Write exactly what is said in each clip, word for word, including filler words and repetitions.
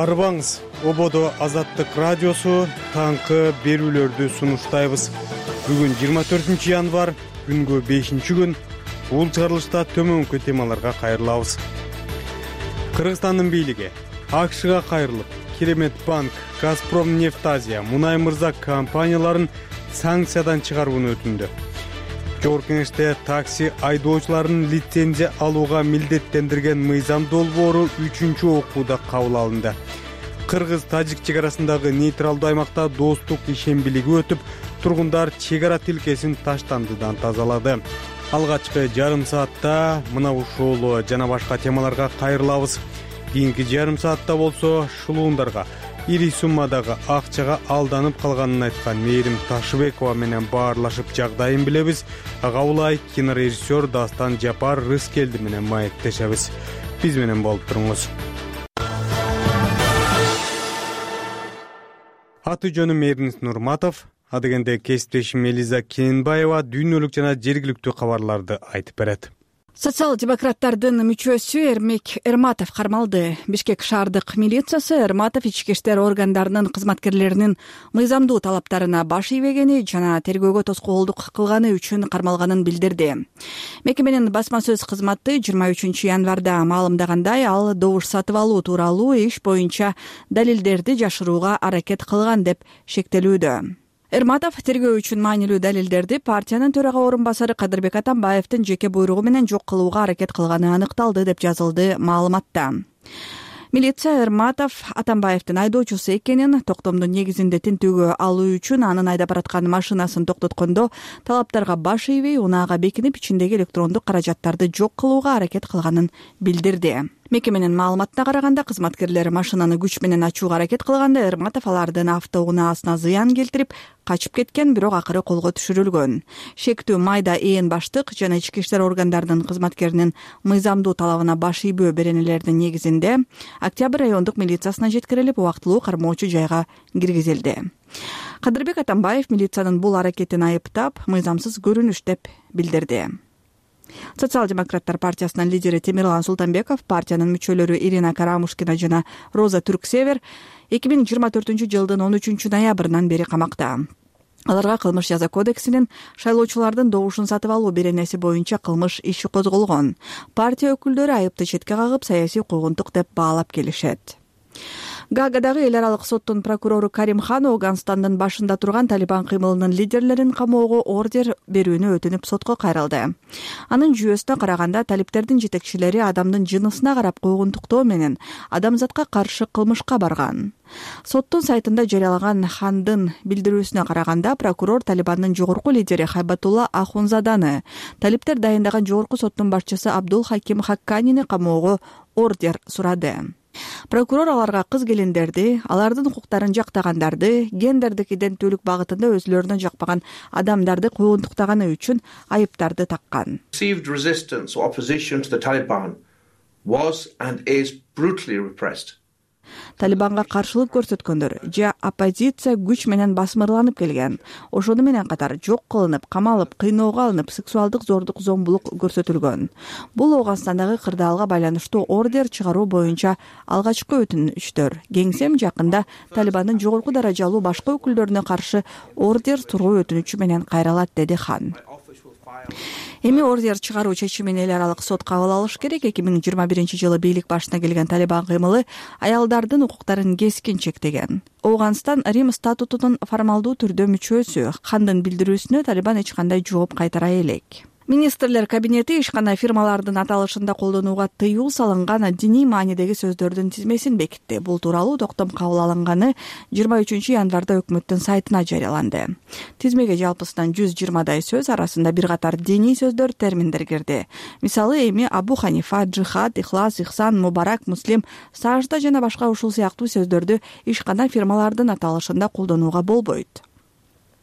арыбаңыз. Ободо Азаттык радиосу таңкы берүүлөрдү сунуштайбыз. Бүгүн жыйырма төртүнчү январь, күнгө бешинчи күн. Бул чыгарылышта төмөнкү темаларга кайрылабыз. Кыргызстандын бийлиги АКШга кайрылып, Керемет банк, Газпром Нефтазия, Мунай Мырза компанияларын санкциядан чыгарууну өтүндү. Жогорку кеңеште такси айдоочуларын лицензия алууга милдеттендирген мыйзам долбоору үчүнчү окууда кабыл алынды. Кыргыз-тажик чек арасындагы нейтралдуу аймакта достук ишембилиги өтүп, тургундар чек ара тилкесин таштандыдан тазалады. Алгачкы жарым саатта мына ушул жана башка темаларга кайрылабыз. Кийинки жарым саатта болсо шулуундарга ири суммадагы акчага алданып калганын айткан Мээрим Ташыбекова менен баарлашып жагдайын билебиз. Ага кинорежиссер Дастан Жапар Рыскелди менен маектешебиз. Биз менен болуп туруңуз. Аты жөнүм Мээринис Нурматов. Адегенде кесиптешим Элиза Кененбаева дүйнөлүк жана жергиликтүү кабарларды айтып берет. Социал-демократтардын мүчөсү Эрмек Эрматов кармалды. Бишкек шаардык милициясы Эрматов ички иштер органдарынын кызматкерлеринин мыйзамдуу талаптарына баш ийбегени жана тергөөгө тоскоолдук кылганы үчүн кармалганын билдирди. Мекеменин басма сөз кызматы жыйырма үчүнчү январда маалымдагандай, ал добуш сатып алуу тууралуу иш боюнча далилдерди жашырууга аракет кылган деп шектелүүдө. Эрматов тергөө үчүн маанилүү далилдерди партиянын төрага орун басары Кадырбек Атамбаевдин жеке буйругу менен жок кылууга аракет кылганы аныкталды деп жазылды маалыматта. Милиция Эрматов Атамбаевдин айдоочусу экенин, токтомдун негизинде тинтүүгө алуу үчүн анын айдап бараткан машинасын токтоткондо талаптарга баш ийбей, унаага бекинип, ичиндеги электрондук каражаттарды жок кылууга аракет кылганын билдирди. Мекеменин маалыматына караганда, кызматкерлер машинаны күч менен ачууга аракет кылганда Эрматов алардын автоунаасына зыян келтирип, качып кеткен, бирок акыры колго түшүрүлгөн. Шектүү майда ээн баштык жана ички иштер органдарынын кызматкеринин мыйзамдуу талабына баш ийбөө беренелердин негизинде Октябрь райондук милициясына жеткирилип, убактылуу кармоочу жайга киргизилди. Кадырбек Атамбаев милициянын бул аракетин айыптап, мыйзамсыз көрүнүш деп билдирди. Социал-демократтар партиясынын лидери Темирлан Султанбеков, партиянын мүчөлөрү Ирина Карамушкина жана Роза Түрксевер эки миң жыйырма төртүнчү жылдын он үчүнчү ноябрынан бери камакта. Аларга кылмыш жаза кодексинин шайлоочулардын добушун сатып алуу беренеси боюнча кылмыш иши козголгон. Партия өкүлдөрү айыпты четке кагып, саясий куугунтук деп баалап келишет. Гаагадагы эл аралык соттун прокурору Карим Хан Ооганстандын башында турган Талибан кыймылынын лидерлерин камоого ордер берүүнү өтүнүп сотко кайрылды. Анын жүйөсүнө караганда, талиптердин жетекчилери адамдын жынысына карап куугунтуктоо менен адамзатка каршы кылмышка барган. Соттун сайтында жарыялаган Хандын билдирүүсүнө караганда, прокурор Талибандын жогорку лидери Хайбатулла Ахунзаданы, талиптер дайындаган жогорку соттун башчысы Абдул Хаким Хакканини камоого ордер сурады. Прокурор аларга кыз келиндерди, алардын укуктарын жактагандарды, гендердик иденттүүлүк багытында өзүлөрүнө жакпаган адамдарды куугунтуктаганы үчүн айыптарды таккан. Perceived resistance or opposition to the Taliban was and is brutally repressed. Талибанга каршылык көрсөткөндөр же оппозиция күч менен басмырланып келген. Ошону менен катар жок кылынып, камалып, кыйноого алынып, сексуалдык зордук, зомбулук көрсөтүлгөн. Бул Ооганстандагы кырдаалга байланыштуу ордер чыгаруу боюнча алгачкы өтүнүчтөр. Кеңсем жакында Талибандын жогорку даражалуу башка өкүлдөрүнө каршы ордер туруу өтүнүчү менен кайралат, деди Хан. Эми ордер чыгаруу чечимин эл аралык сот кабыл алыш керек. эки миң жыйырма биринчи жылы бийлик башына келген Талибан кыймылы аялдардын укуктарын кескин чектеген. Ооганстан Рим статутунун формалдуу түрдө мүчөсү. Хандын билдирүүсүнө Талибан эч кандай жооп кайтара элек. Министрлер кабинети ишкана фирмалардын аталышында колдонууга тыюу салынган диний маанидеги сөздөрдүн тизмесин бекитти. Бул тууралуу токтом кабыл алынганы жыйырма үчүнчү январда өкмөттүн сайтына жарыяланды. Тизмеге жалпысынан жүз жыйырмадай сөз, арасында бир катар диний сөздөр, терминдер кирди. Мисалы, эми Абу Ханифа, джихад, ихлас, ихсан, мубарак, муслим, сажда жана башка ушул сыяктуу сөздөрдү ишкана фирмалардын аталышында колдонууга болбойт.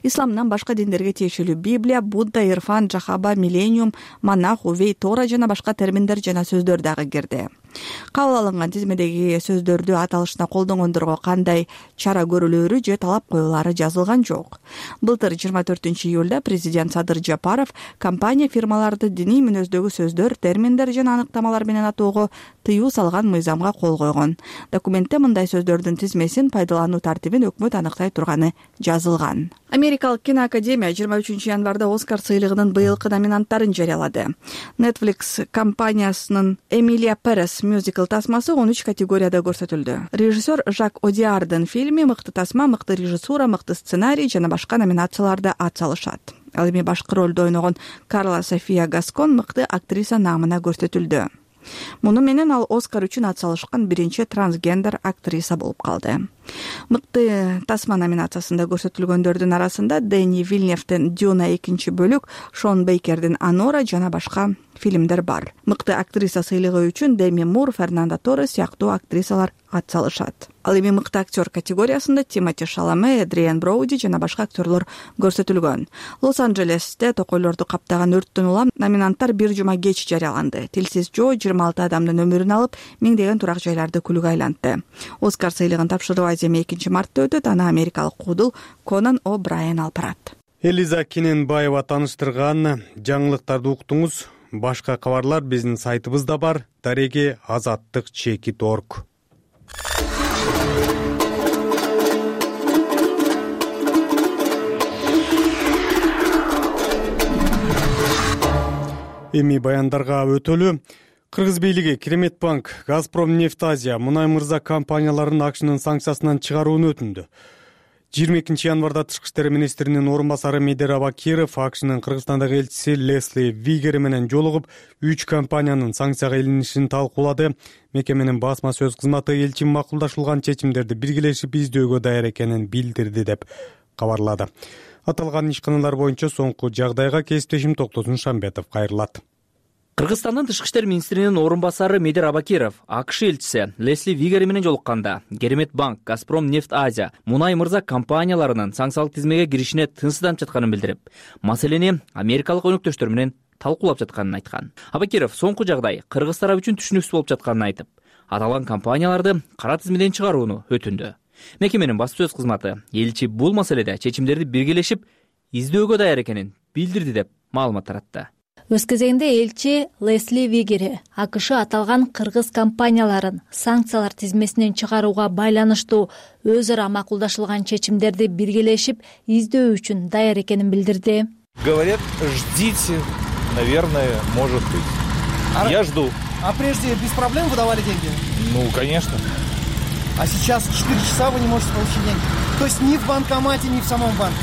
исламдан башка диндерге тиешелүү Библия, Будда, Ирфан, Жахаба, Миллениум, Монах, Увей, Тора жана башка терминдер жана сөздөр дагы кирди. Кабыл алынган тизмедеги сөздөрдү аталышына колдонгондорго кандай чара көрүлөөрү же талап коюлары жазылган жок. Былтыр жыйырма төртүнчү июлда президент Садыр Жапаров компания фирмаларды диний мүнөздөгү сөздөр, терминдер жана аныктамалар менен атоого тыюу салган мыйзамга кол койгон. Документте мындай сөздөрдүн тизмесин пайдалануу тартибин өкмөт аныктай турганы жазылган. Америкалык киноакадемия жыйырма үчүнчү январда Оскар сыйлыгынын быйылкы номинанттарын жарыялады. Netflix компаниясынын Эмилия Перес мюзикл тасмасы он үч категорияда көрсөтүлдү. Режиссер Жак Одиардын фильми мыкты тасма, мыкты режиссура, мыкты сценарий жана башка номинацияларда ат салышат. Ал эми башкы ролдо ойногон Карла София Гаскон мыкты актриса наамына көрсөтүлдү. Муну менен ал Оскар үчүн ат салышкан биринчи трансгендер актриса болуп калды. Мыкты тасма номинациясында көрсөтүлгөндөрдүн арасында Дэни Вильневден Дюна экинчи бөлүк, Шон Бейкердин Анора жана башка фильмдер бар. Мыкты актриса сыйлыгы үчүн Деми Мур, Фернандо Торрес сыяктуу актрисалар ат салышат. Ал эми мыкты актер категориясында Тимоти Шаламе, Эдриан Броуди жана башка актерлор көрсөтүлгөн. Лос-Анджелесте токойлорду каптаган өрттөн улам номинанттар бир жума кеч жарыяланды. Тилсиз Жо жыйырма алты адамдын өмүрүн алып, миңдеген турак жайларды күлгө айлантты. Оскар сыйлыгын тапшыруу аземи экинчи мартта өтөт, аны америкалык куудул Конан О'Брайен алып барат. Элиза Кененбаева тааныштырган жаңылыктарды уктуңуз. Башка кабарлар биздин сайтыбызда бар. Дареги азаттык чекит точка орг. Эми баяндарга өтөлү. Кыргыз бийлиги Кереметбанк, Газпром нефть Азия, Мунай мырза компанияларын акчынын санкциясынан чыгарууну өтүндү. жыйырма экинчи январда тышкы иштер министринин орун басары Медер Абакиров акчынын Кыргызстандагы элчиси Лесли Вигер менен жолугуп, үч компаниянын санкцияга илинишин талкуулады. Мекеменин басма сөз кызматы элчи макулдашылган чечимдерди биргелешип издөөгө даяр экенин билдирди деп кабарлады. Аталган ишканалар боюнча соңку жагдайга кесиптешим Токтосун Шамбетов кайрылат. Кыргызстандын тышкы иштер министринин орун басары Медер Абакиров АКШ элчиси Лесли Вигер менен жолукканда Кереметбанк, Газпром нефть Азия, Мунай мырза компанияларынын санкциялык тизмеге киришине тынчсызданып жатканын билдирип, маселени америкалык өнөктөштөр менен талкуулап жатканын айткан. Абакиров соңку жагдай Кыргыз тарап үчүн түшүнүксүз болуп жатканын айтып, аталган компанияларды кара тизмеден чыгарууну өтүндү. Мекеменин басма сөз кызматы элчи бул маселеде чечимдерди биргелешип издөөгө даяр экенин билдирди деп маалымат таратты. Өз кезегинде элчи Лесли Вигер АКШ аталган кыргыз компанияларын санкциялар тизмесинен чыгарууга байланыштуу өз ара макулдашылган чечимдерди биргелешип издөө үчүн даяр экенин билдирди. Говорят, ждите, наверное, может быть. Я жду. А прежде без проблем выдавали деньги? Ну, конечно. А сейчас четыре часа вы не можете получить деньги? То есть ни в банкомате, ни в самом банке?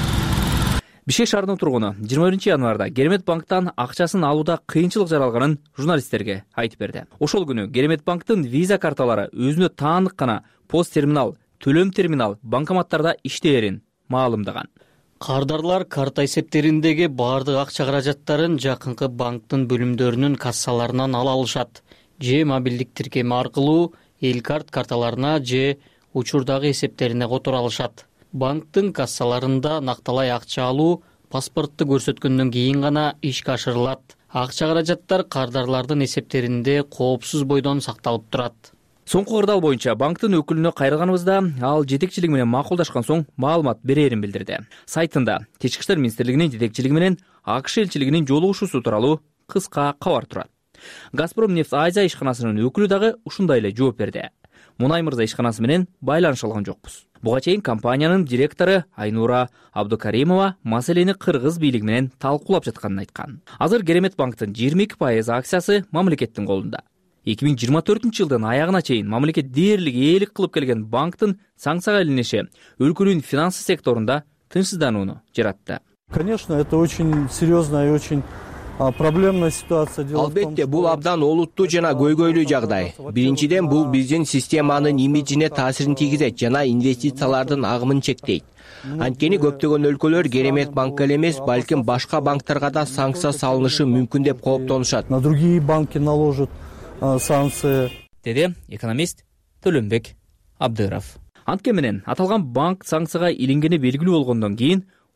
Бишкек шаарынын тургуну жыйырма биринчи январда Кереметбанктан акчасын алууда кыйынчылык жаралганын журналисттерге айтып берди. Ошол күнү Кереметбанктын виза карталары өзүнө таандык гана пост терминал, төлөм терминал банкоматтарда иштээрин маалымдаган. Кардарлар карта эсептериндеги баардык акча каражаттарын жакынкы банктын бөлүмдөрүнүн кассаларынан ала алышат. Же мобилдик тиркеме аркылуу элкарт карталарына же учурдагы эсептерине которо алышат. Банктын кассаларында накталай акча алуу паспортты көрсөткөндөн кийин гана ишке ашырылат. Акча каражаттар кардарлардын эсептеринде коопсуз бойдон сакталып турат. Соңку кырдаал боюнча банктын өкүлүнө кайрылганыбызда ал жетекчилиги менен макулдашкан соң маалымат берерин билдирди. Сайтында Тышкы иштер министрлигинин жетекчилиги менен АКШ элчилигинин жолугушуусу тууралуу кыска кабар турат. Газпром нефть Азия ишканасынын өкүлү дагы ушундай эле жооп берди. Мунай мырза ишканасы менен байланыша алган жокпуз. Буга чейин компаниянын директору Айнура Абдукаримова маселени кыргыз бийлиги менен талкуулап жатканын айткан. Азыр Кереметбанктын жыйырма эки пайыз акциясы мамлекеттин колунда. эки миң жыйырма төртүнчү жылдын аягына чейин мамлекет дээрлик ээлик кылып келген банктын санкцияга илиниши өлкөнүн финансы секторунда тынчсызданууну жаратты. Конечно, это очень серьезная и очень проблемная ситуация. Албетте, бул абдан олуттуу жана көйгөйлүү жагдай. Биринчиден, бул биздин системанын имиджине таасирин тийгизет жана инвестициялардын агымын чектейт. Анткени көптөгөн өлкөлөр Кереметбанкка эле эмес, балким башка банктарга да санкция салынышы мүмкүн деп кооптонушат. На другие банки наложат санкции. Деди экономист Төлөнбек Абдыров. Анткени менен аталган банк санкцияга илингени белгилүү болгондон кийин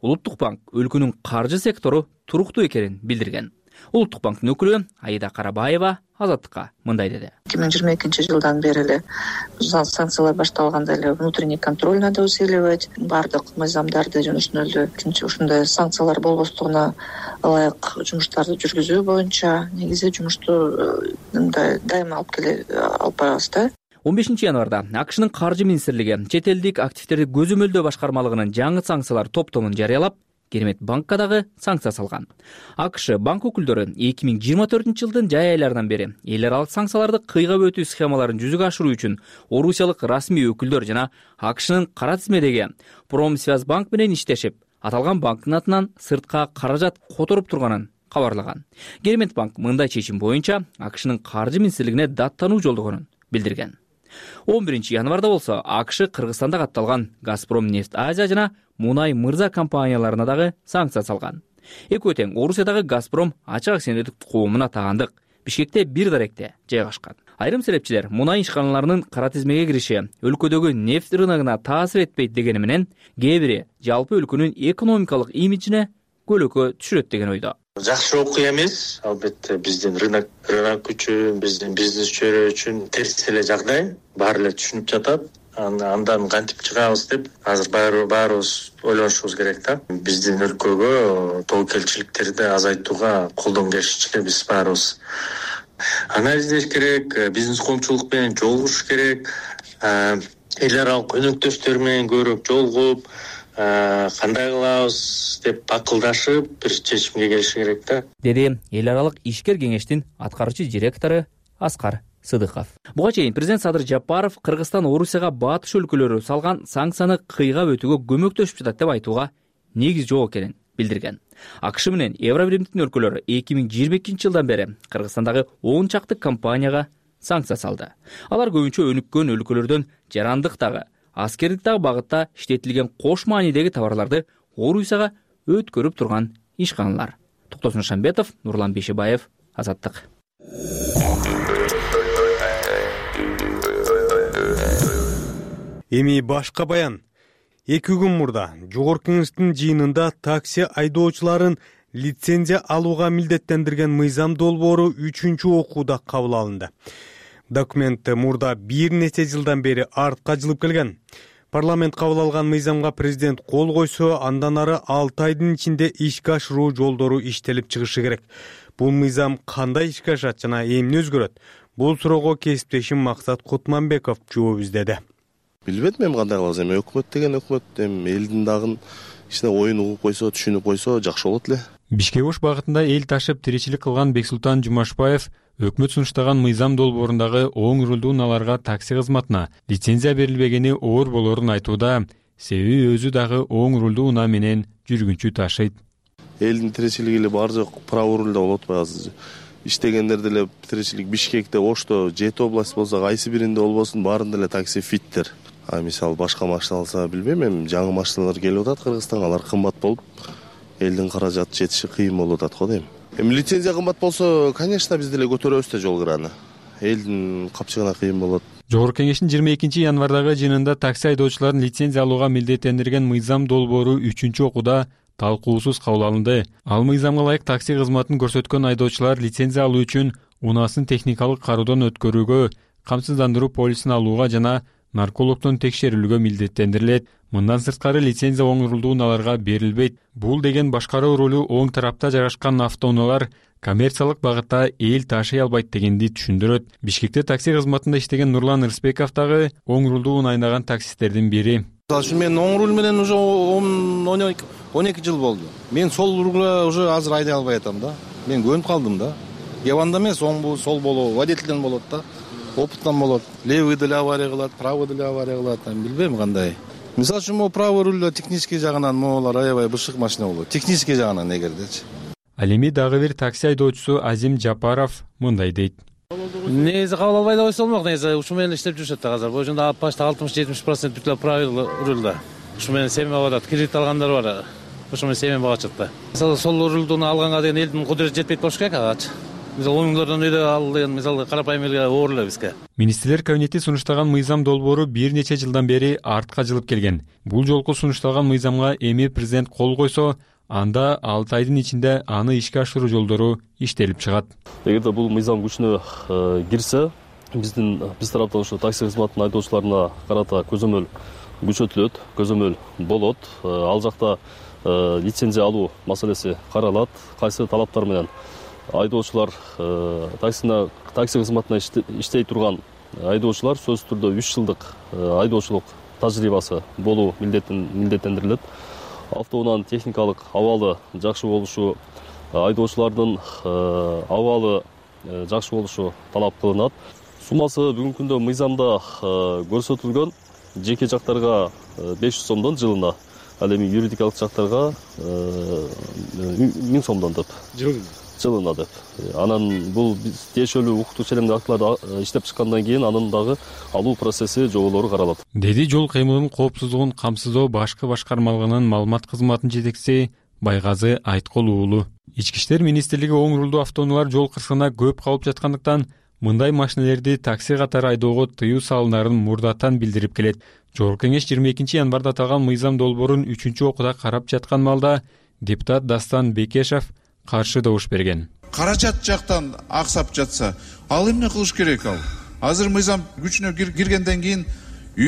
Улуттук банк өлкөнүн каржы сектору туруктуу экенин билдирген. Улуттук банктын өкүлү Аида Карабаева Азаттыкка мындай деди. эки миң жыйырма экинчи жылдан бери эле санкциялар башталганда эле внутренний контроль надо усиливать, баардык мыйзамдарды жана ошондой эле ушундай санкциялар болбостугуна ылайык жумуштарды жүргүзүү боюнча негизи жумушту мындай дайыма алып келе алып барабыз да. он бешинчи январда АКШнын каржы министрлиги чет элдик активдерди көзөмөлдөө башкармалыгынын жаңы санкциялар топтомун жарыялап, Керемет банкка дагы санкция салган. АКШ банк өкүлдөрү эки миң жыйырма төртүнчү жылдын жай айларынан бери эл аралык санкцияларды кыйгап өтүү схемаларын жүзүгө ашыруу үчүн орусиялык расмий өкүлдөр жана АКШнын кара тизмедеги Промсвязьбанк менен иштешип, аталган банктын атынан сыртка каражат которуп турганын кабарлаган. Керемет банк мындай чечим боюнча АКШнын каржы министрлигине даттануу жолдогонун билдирген. он биринчи январда болсо АКШ Кыргызстанда катталган Газпром нефть Азия жана Мунай Мырза компанияларына дагы санкция салган. Экөө тең Орусиядагы Газпром ачык акционердик коомуна таандык Бишкекте бир даректе жайгашкан. Айрым серепчилер мунай ишканаларынын кара тизмеге кириши өлкөдөгү нефть рыногуна таасир этпейт дегени менен, кээ бири жалпы өлкөнүн экономикалык имиджине көлөкө түшүрөт деген ойдо. Жакшы окуя эмес, албетте биздин рынок рынок үчүн, биздин бизнес чөйрө үчүн терс эле жагдай, баары эле түшүнүп жатат. Андан кантип чыгабыз деп азыр баарыбыз ойлонушубуз керек да. Биздин өлкөгө тобокелчиликтерди азайтууга колдон келишинче биз баарыбыз анализдеш керек, бизнес коомчулук менен жолугуш керек, эл аралык өнөктөштөр менен көбүрөөк жолугуп, кандай кылабыз деп акылдашып бир чечимге келиш керек да, деди эл аралык ишкер кеңештин аткаруучу директору Аскар Сыдыков. Буга чейин президент Садыр Жапаров Кыргызстан Орусияга батыш өлкөлөрү салган санкцияны кыйгап өтүүгө көмөктөшүп жатат деп айтууга негиз жок экенин билдирген. АКШ менен Евробиримдин өлкөлөрү эки миң жыйырма экинчи жылдан бери Кыргызстандагы он чакты компанияга санкция салды. Алар көбүнчө өнүккөн өлкөлөрдөн жарандыктагы, аскердиктагы багытта иштетилген кош маанидеги товарларды Орусияга өткөрүп турган ишканалар. Токтосун Шамбетов, Нурлан Бейшебаев, Азаттык. Эми башка баян. Эки күн мурда Жогорку Кеңештин жыйынында такси айдоочуларын лицензия алууга милдеттендирген мыйзам долбоору үчүнчү окууда кабыл алынды. Документ мурда бир нече жылдан бери артка жылып келген. Парламент кабыл алган мыйзамга президент кол койсо, андан ары алты айдын ичинде ишке ашыруу жолдору иштелип чыгышы керек. Бул мыйзам кандай ишке ашат жана эмне өзгөрөт? Бул суроого кесиптешим Максат Кутманбеков жооп издеди. Билбедим эми кандай кылабыз, эми өкмөт деген өкмөт, эми элдин дагы ичине оюн угуп койсо, түшүнүп койсо жакшы болот эле. Бишкек-Ош багытында эл ташып тиричилик кылган Бексултан Жумашбаев өкмөт сунуштаган мыйзам долбоорундагы оң рулдуу унааларга такси кызматына лицензия берилбегени оор болорун айтууда, себеби өзү дагы оң рулдуу унаа менен жүргүнчү ташыйт. Элдин тиричилиги эле бар жок право рулда болот атпайбы азыр. Иштегендер деле тиричилик Бишкекте, Ошто, жети область болсо, кайсы биринде болбосун, баарында эле такси фиттер. А мисалы башка машина алса билбейм, эми жаңы машиналар келип атат Кыргызстанга, алар кымбат болуп, элдин каражаты жетиши кыйын болуп атат го дейм. Эми лицензия кымбат болсо, конечно, биз деле көтөрөбүз да жол кыраны. Элдин капчыгына кыйын болот. Жогорку Кеңештин жыйырма экинчи январдагы жыйынында такси айдоочуларын лицензия алууга милдеттендирген мыйзам долбоору үчүнчү окууда талкуусуз кабыл алынды. Ал мыйзамга ылайык такси кызматын көрсөткөн айдоочулар лицензия алуу үчүн унаасын техникалык кароодон өткөрүүгө, камсыздандыруу полисин алууга жана наркологдон текшерилүүгө милдеттендирилет. Мындан сырткары лицензия оң рулдуу унааларга берилбейт. Бул деген башкаруу рулу оң тарапта жайгашкан автоунаалар коммерциялык багытта эл ташый албайт дегенди түшүндүрөт. Бишкекте такси кызматында иштеген Нурлан Рысбеков дагы оң рулдуу унаа айнаган таксисттердин бири. Мен оң рул менен уже он эки жыл болду. Мен сол рулга уже азыр айдай албай атам да. Мен көнүп калдым да. Кебанда эмес, оң сол болобу, водительден болот да. Опыттан болот. Левый деле авария кылат, правый деле авария кылат, билбейм кандай. Мисалы үчүн могу правый рулда технический жагынан моголар аябай бышык машина болот. Технический жагынан эгердечи. Ал эми дагы бир такси айдоочусу Азим Жапаров мындай дейт. Негизи кабыл албай да койсо болмок, негизи ушу менен иштеп жүрүшөт да азыр. Бул жерде почти алтымыш жетимиш процент бүт эле правый рулда. Ушу менен семен багат, кредит алгандар бар. Ушу менен семен багат да. Мисалы сол рулду алганга деген элдин кудурети жетпейт болуш керек агачы. мисалы он миңдерден үйдө ал деген мисалы карапайым элге оор эле бизге. Министрлер кабинети сунуштаган мыйзам долбоору бир нече жылдан бери артка жылып келген. Бул жолку сунушталган мыйзамга эми президент кол койсо, анда алты айдын ичинде аны ишке ашыруу жолдору иштелип чыгат. Эгерде бул мыйзам күчүнө кирсе, биздин биз тараптан ушу такси кызматынын айдоочуларына карата көзөмөл күчөтүлөт, көзөмөл болот. Ал жакта лицензия алуу маселеси каралат. Кайсы талаптар менен айдоочулар таксина такси кызматына иштей турган айдоочулар сөзсүз түрдө үч жылдык айдоочулук тажрыйбасы болуу милдеттендирилет. Автоунаанын техникалык абалы жакшы болушу, айдоочулардын абалы жакшы болушу талап кылынат. Суммасы бүгүнкү күндө мыйзамда көрсөтүлгөн. Жеке жактарга беш жүз сомдон жылына, ал эми юридикалык жактарга миң сомдон деп. Жылына деп. Анан бул тиешелүү укуктук ченемдүү актыларды иштеп чыккандан кийин анын дагы алуу процесси жоболору каралат. Деди жол кыймылынын коопсуздугун камсыздоо башкы башкармалыгынын маалымат кызматынын жетекчиси Байгазы Айткол уулу. Ички иштер министрлиги оң рулдуу автоунаалар жол кырсыгына көп калып жаткандыктан мындай машинелерди такси катары айдоого тыюу салынарын мурдатан билдирип келет. Жогорку кеңеш жыйырма экинчи январда аталган мыйзам долбоорун үчүнчү окууда карап жаткан маалда депутат Дастан Бекешев каршы добуш берген. Каражат жактан аксап жатса, ал эмне кылыш керек ал? Азыр мыйзам күчүнө киргенден кийин үй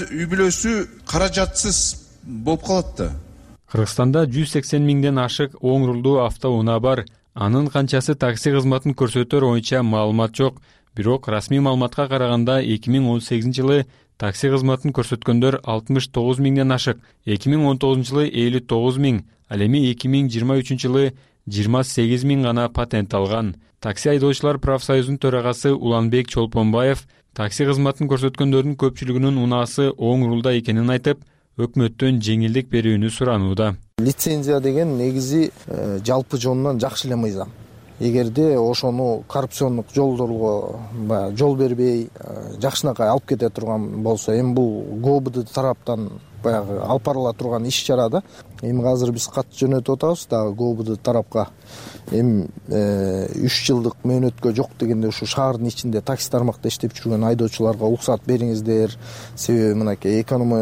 бүлөсү каражатсыз болуп калат да. Кыргызстанда жүз сексен миңден ашык оң рулдуу автоунаа бар. Анын канчасы такси кызматын көрсөтөр боюнча маалымат жок. Бирок расмий маалыматка караганда эки миң он сегизинчи жылы такси кызматын көрсөткөндөр алтымыш тогуз миңден ашык, эки миң он тогузунчу жылы элүү тогуз миң, ал эми эки миң жыйырма үчүнчү жылы жыйырма сегиз миң гана патент алган. Такси айдоочулар профсоюзунун төрагасы Уланбек Чолпонбаев такси кызматын көрсөткөндөрдүн көпчүлүгүнүн унаасы оң рулда экенин айтып, өкмөттөн жеңилдик берүүнү суранууда. Лицензия деген негизи жалпы жонунан жакшы эле мыйзам. Эгерде ошону коррупциондук жолдорго жол бербей жакшынакай алып кете турган болсо, эми бул ГОБД тараптан баягы алып барыла турган иш чара да. Эми азыр биз кат жөнөтүп атабыз да ГОБД тарапка. Эми үч жылдык мөөнөткө жок дегенде ушу шаардын ичинде такси тармакта иштеп жүргөн айдоочуларга уруксат бериңиздер. Себеби мынакей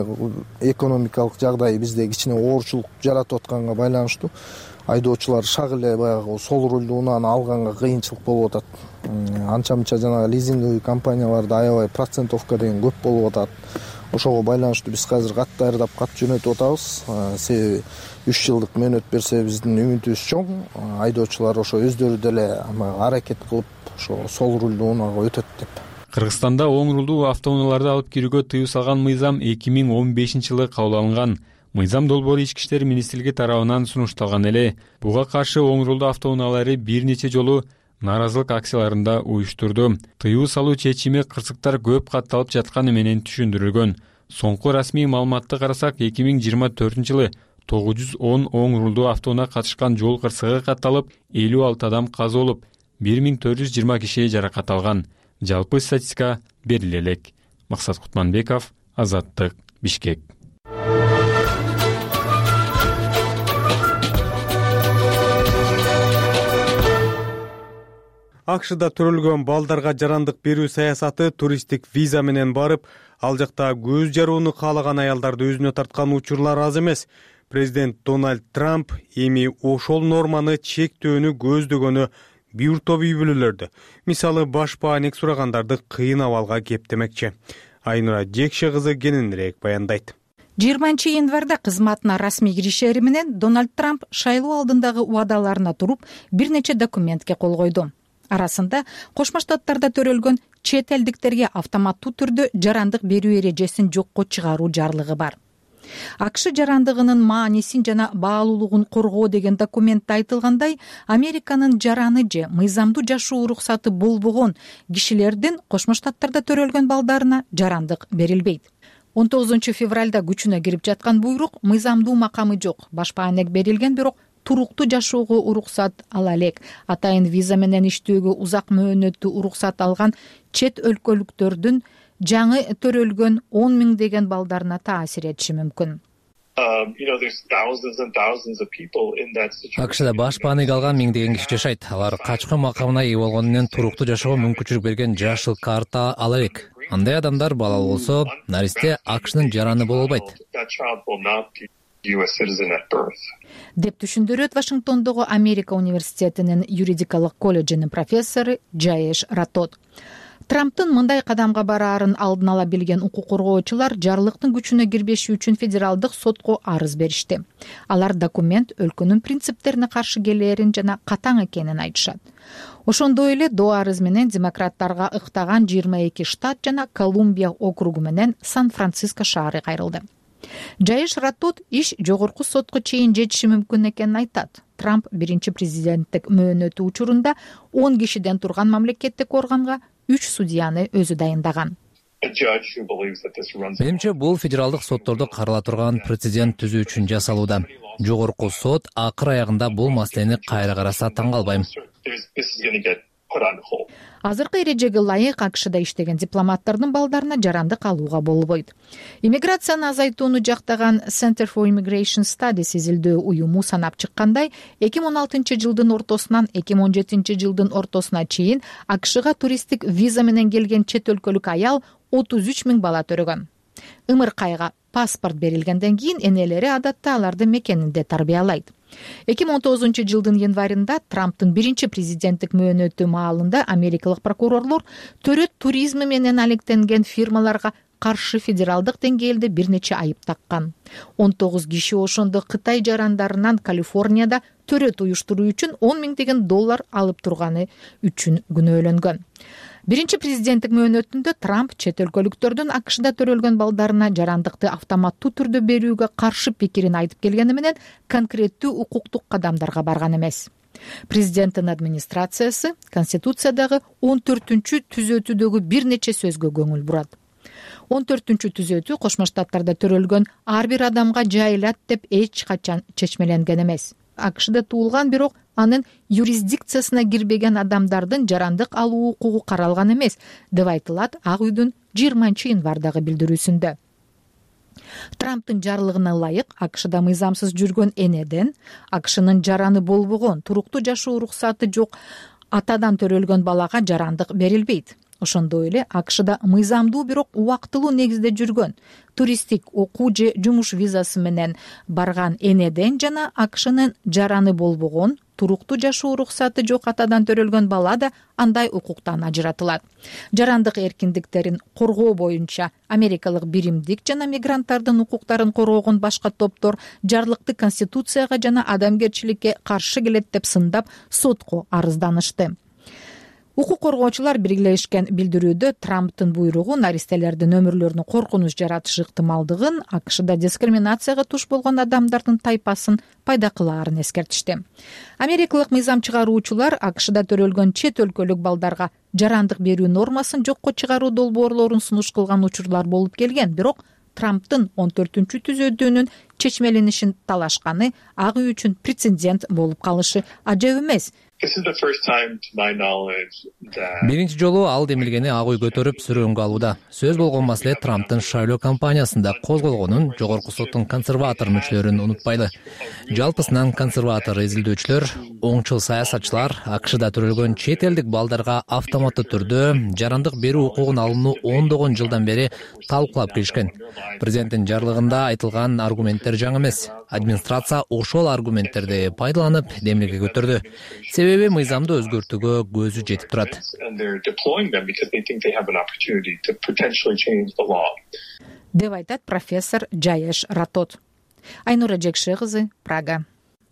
экономикалык жагдай бизде кичине оорчулук жаратып атканга байланыштуу айдоочулар шак эле баягы сол рулдуу унааны алганга кыйынчылык болуп атат. Анча-мынча жанагы лизинговый компанияларда аябай процентовка деген көп болуп атат. Ошого байланыштуу биз азыр кат даярдап кат жөнөтүп атабыз. Себеби үч жылдык мөөнөт берсе биздин үмүтүбүз чоң. Айдоочулар ошо өздөрү деле аракет кылып ошо сол рулдуу унаага өтөт деп. Кыргызстанда оң рулдуу автоунааларды алып кирүүгө тыюу салган мыйзам эки миң он бешинчи жылы кабыл алынган. Мыйзам долбоору ички иштер министрлиги тарабынан сунушталган эле. Буга каршы оң рулдуу автоунаалары бир нече жолу нааразылык акцияларында уюштурду. Тыюу салуу чечими кырсыктар көп катталып жатканы менен түшүндүрүлгөн. Соңку расмий маалыматты карасак, эки миң жыйырма төртүнчү жылы тогуз жүз он оң рулдуу автоунаа катышкан жол кырсыгы катталып, элүү алты адам каза болуп, бир миң төрт жүз жыйырма киши жаракат алган. Жалпы статистика бериле элек. Максат Кутманбеков, Азаттык, Бишкек. Акшда төрөлгөн балдарга жарандык берүү саясаты туристтик виза менен барып, ал жакта көз жарууну каалаган аялдарды өзүнө тарткан учурлар аз эмес. Президент Дональд Трамп эми ошол норманы чектөөнү көздөгөнү бир топ үй бүлөлөрдү, мисалы баш бааник сурагандарды кыйын абалга кептемекчи. Айнура Жекше кызы кененирээк баяндайт. жыйырманчы январда кызматына расмий киришери менен Дональд Трамп шайлоо алдындагы убадаларына туруп бир нече документке кол койду. Арасында Кошмо Штаттарда төрөлгөн чет элдиктерге автоматтуу түрдө жарандык берүү эрежесин жокко чыгаруу жарлыгы бар. АКШ жарандыгынын маанисин жана баалуулугун коргоо деген документте айтылгандай, Американын жараны же мыйзамдуу жашоо уруксаты болбогон кишилердин Кошмо Штаттарда төрөлгөн балдарына жарандык берилбейт. он тогузунчу февралда күчүнө кирип жаткан буйрук мыйзамдуу макамы жок, баш бааник берилген, бирок туруктуу жашоого уруксат ала элек. Атайын виза менен иштөөгө узак мөөнөттүү уруксат алган чет өлкөлүктөрдүн жаңы төрөлгөн он миңдеген балдарына таасир этиши мүмкүн. акшда баш баанык алган миңдеген киши жашайт. Алар качкын макамына ээ болгону менен туруктуу жашоого мүмкүнчүлүк берген жашыл карта ала элек. Андай адамдар балалуу болсо, наристе акшнын жараны боло албайт деп түшүндүрөт Вашингтондогу Америка университетинин юридикалык колледжинин профессору Джаеш Ратот. Трамптын мындай кадамга бараарын алдын ала билген укук коргоочулар жарлыктын күчүнө кирбеши үчүн федералдык сотко арыз беришти. Алар документ өлкөнүн принциптерине каршы келээрин жана катаң экенин айтышат. Ошондой эле доо арыз менен демократтарга ыктаган жыйырма эки штат жана Колумбия округу менен Сан-Франциско шаары кайрылды. Джаеш Ратот иш жогорку сотко чейин жетиши мүмкүн экенин айтат. Трамп биринчи президенттик мөөнөтү учурунда он кишиден турган мамлекеттик органга үч судьяны өзү дайындаган. Менимче бул федералдык соттордо карала турган прецедент түзүү үчүн жасалууда. Жогорку сот акыр аягында бул маселени кайра караса таң калбайм. Азыркы эрежеге ылайык акшда иштеген дипломаттардын балдарына жарандык алууга болбойт. Иммиграцияны азайтууну жактаган Center for Immigration Studies изилдөө уюму санап чыккандай, эки миң он алтынчы жылдын ортосунан эки миң он жетинчи жылдын ортосуна чейин акшга туристтик виза менен келген чет өлкөлүк аял отуз үч миң бала төрөгөн. Ымыркайга паспорт берилгенден кийин энелери адатта аларды мекенинде тарбиялайт. эки миң он тогузунчу жылдын январында Трамптын биринчи президенттик мөөнөтү маалында америкалык прокурорлор төрөт туризми менен алектенген фирмаларга каршы федералдык деңгээлде бир нече айып таккан. он тогуз киши ошондо Кытай жарандарынан Калифорнияда төрөт уюштуруу үчүн он миңдеген доллар алып турганы үчүн күнөөлөнгөн. Биринчи президенттик мөөнөтүндө Трамп чет өлкөлүктөрдүн акшда төрөлгөн балдарына жарандыкты автоматтуу түрдө берүүгө каршы пикирин айтып келгени менен конкреттүү укуктук кадамдарга барган эмес. Президенттин администрациясы Конституциядагы он төртүнчү түзөтүүдөгү бир нече сөзгө көңүл бурат. он төртүнчү түзөтүү Кошмо Штаттарда төрөлгөн ар бир адамга жайылат деп эч качан чечмеленген эмес. акшда туулган, бирок анын юрисдикциясына кирбеген адамдардын жарандык алуу укугу каралган эмес, деп айтылат Ак үйдүн жыйырманчы январдагы билдирүүсүндө. Трамптын жарлыгына ылайык акшда мыйзамсыз жүргөн энеден, акшнын жараны болбогон, туруктуу жашоо уруксаты жок атадан төрөлгөн балага жарандык берилбейт. Ошондой эле акшда мыйзамдуу, бирок убактылуу негизде жүргөн, туристтик окуу же жумуш визасы менен барган энеден жана акшнын жараны болбогон, туруктуу жашоо уруксаты жок атадан төрөлгөн бала да андай укуктан ажыратылат. Жарандык эркиндиктерин коргоо боюнча америкалык биримдик жана мигранттардын укуктарын коргогон башка топтор жарлыкты Конституцияга жана адамгерчиликке каршы келет деп сындап сотко арызданышты. Укук коргоочулар биргелешкен билдирүүдө Трамптын буйругу наристелердин өмүрлөрүнө коркунуч жаратышы ыктымалдыгын, акшда дискриминацияга туш болгон адамдардын тайпасын пайда кылаарын эскертишти. Америкалык мыйзам чыгаруучулар акшда төрөлгөн чет өлкөлүк балдарга жарандык берүү нормасын жокко чыгаруу долбоорлорун сунуш кылган учурлар болуп келген, бирок Трамптын он төртүнчү түзөтүүнүн чечмеленишин талашканы Ак үй үчүн прецедент болуп калышы ажап эмес. Биринчи жолу ал демилгени Ак үй көтөрүп сүрөөнгө алууда. Сөз болгон маселе Трамптын шайлоо кампаниясында козголгонун жогорку соттун консерватор мүчөлөрүн унутпайлы. Жалпысынан консерватор изилдөөчүлөр, оңчул саясатчылар акшда төрөлгөн чет элдик балдарга автоматтуу түрдө жарандык берүү укугун алууну ондогон жылдан бери талкуулап келишкен. Президенттин жарлыгында айтылган аргументтер жаңы эмес. Администрация ошол аргументтерди пайдаланып демилге көтөрдү. Себеби мыйзамды өзгөртүүгө көзү жетип турат. Деп айтат профессор Джаеш Ратот. Айнура Жекше кызы, Прага.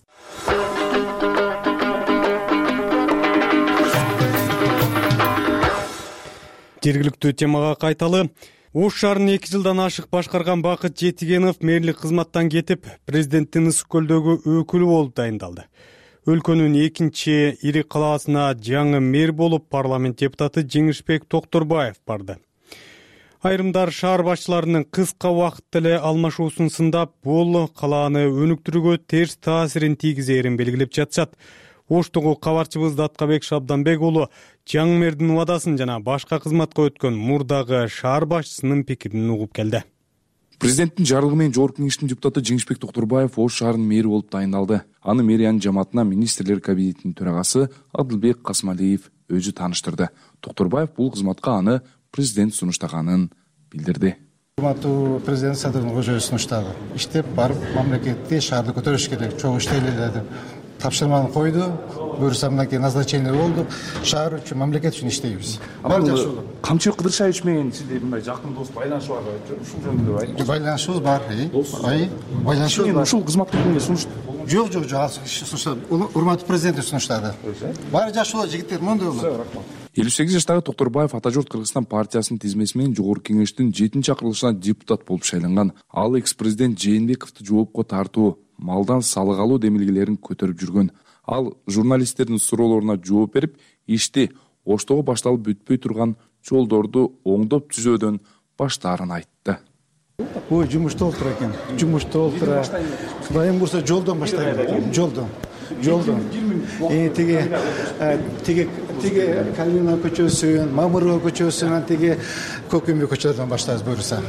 Жергиликтүү темага кайталы. Ош шаарын эки жылдан ашык башкарган Бакыт Жетигенов мэрлик кызматтан кетип, президенттин Ысык көлдөгү өкүлү болуп дайындалды. Өлкөнүн экинчи ири калаасына жаңы мэр болуп парламент депутаты Жеңишбек Токторбаев барды. Айрымдар шаар башчыларынын кыска убакытта эле алмашуусун сындап, бул калааны өнүктүрүүгө терс таасирин тийгизээрин белгилеп жатышат. Оштогу кабарчыбыз Даткабек Шабданбек уулу жаңы мэрдин убадасын жана башка кызматка өткөн мурдагы шаар башчысынын пикирин угуп келди. Президенттин жарлыгы менен Жогорку Кеңештин депутаты Жеңишбек Токторбаев Ош шаарынын мэри болуп дайындалды. Аны мэриянын жамаатына министрлер кабинетинин төрагасы Адылбек Касмалиев өзү тааныштырды. Токторбаев бул кызматка аны президент сунуштаганын билдирди. Урматтуу президент Садырдын көзү сунуштагы. Иштеп барып мамлекетти шаарды көтөрүш керек. Чогуу иштейле деп тапшырманы койду. Буюрса мынакей назначение болду. Шаар үчүн, мамлекет үчүн иштейбиз. Бул Камчыбек Кыдыршаевич менен сиздер мындай жакын дос байланышы бар деп ушул жөнүндө айтып. Байланышыбыз бар. Ай, байланышыбыз бар. Ушул кызматты кимге сунушту? Жок, жок, жок. Сунуштады. Урматтуу президент сунуштады. Баары жашоо жигиттер мондой болот. элүү сегиз жаштагы Токторбаев Ата журт Кыргызстан партиясынын тизмеси менен Жогорку Кеңештин жетинчи акырылышына депутат болуп шайланган. Ал экс-президент Жээнбековду жоопко тартуу, малдан салык алуу демилгелерин көтөрүп жүргөн. Ал журналисттердин суроолоруна жооп берип, ишти Оштогу башталып бүтпөй турган жолдорду оңдоп түзөөдөн баштаарын айтты. Ой, жумушта отур экен. Жумушта отур. Кудайым бурса жолдон баштайм экен. Жолдон. Жолдон. Э тиги тиги тиги Калина көчөсүн, Мамырова көчөсүнөн тиги Көкөмбө көчөлөрдөн баштайбыз буюрса.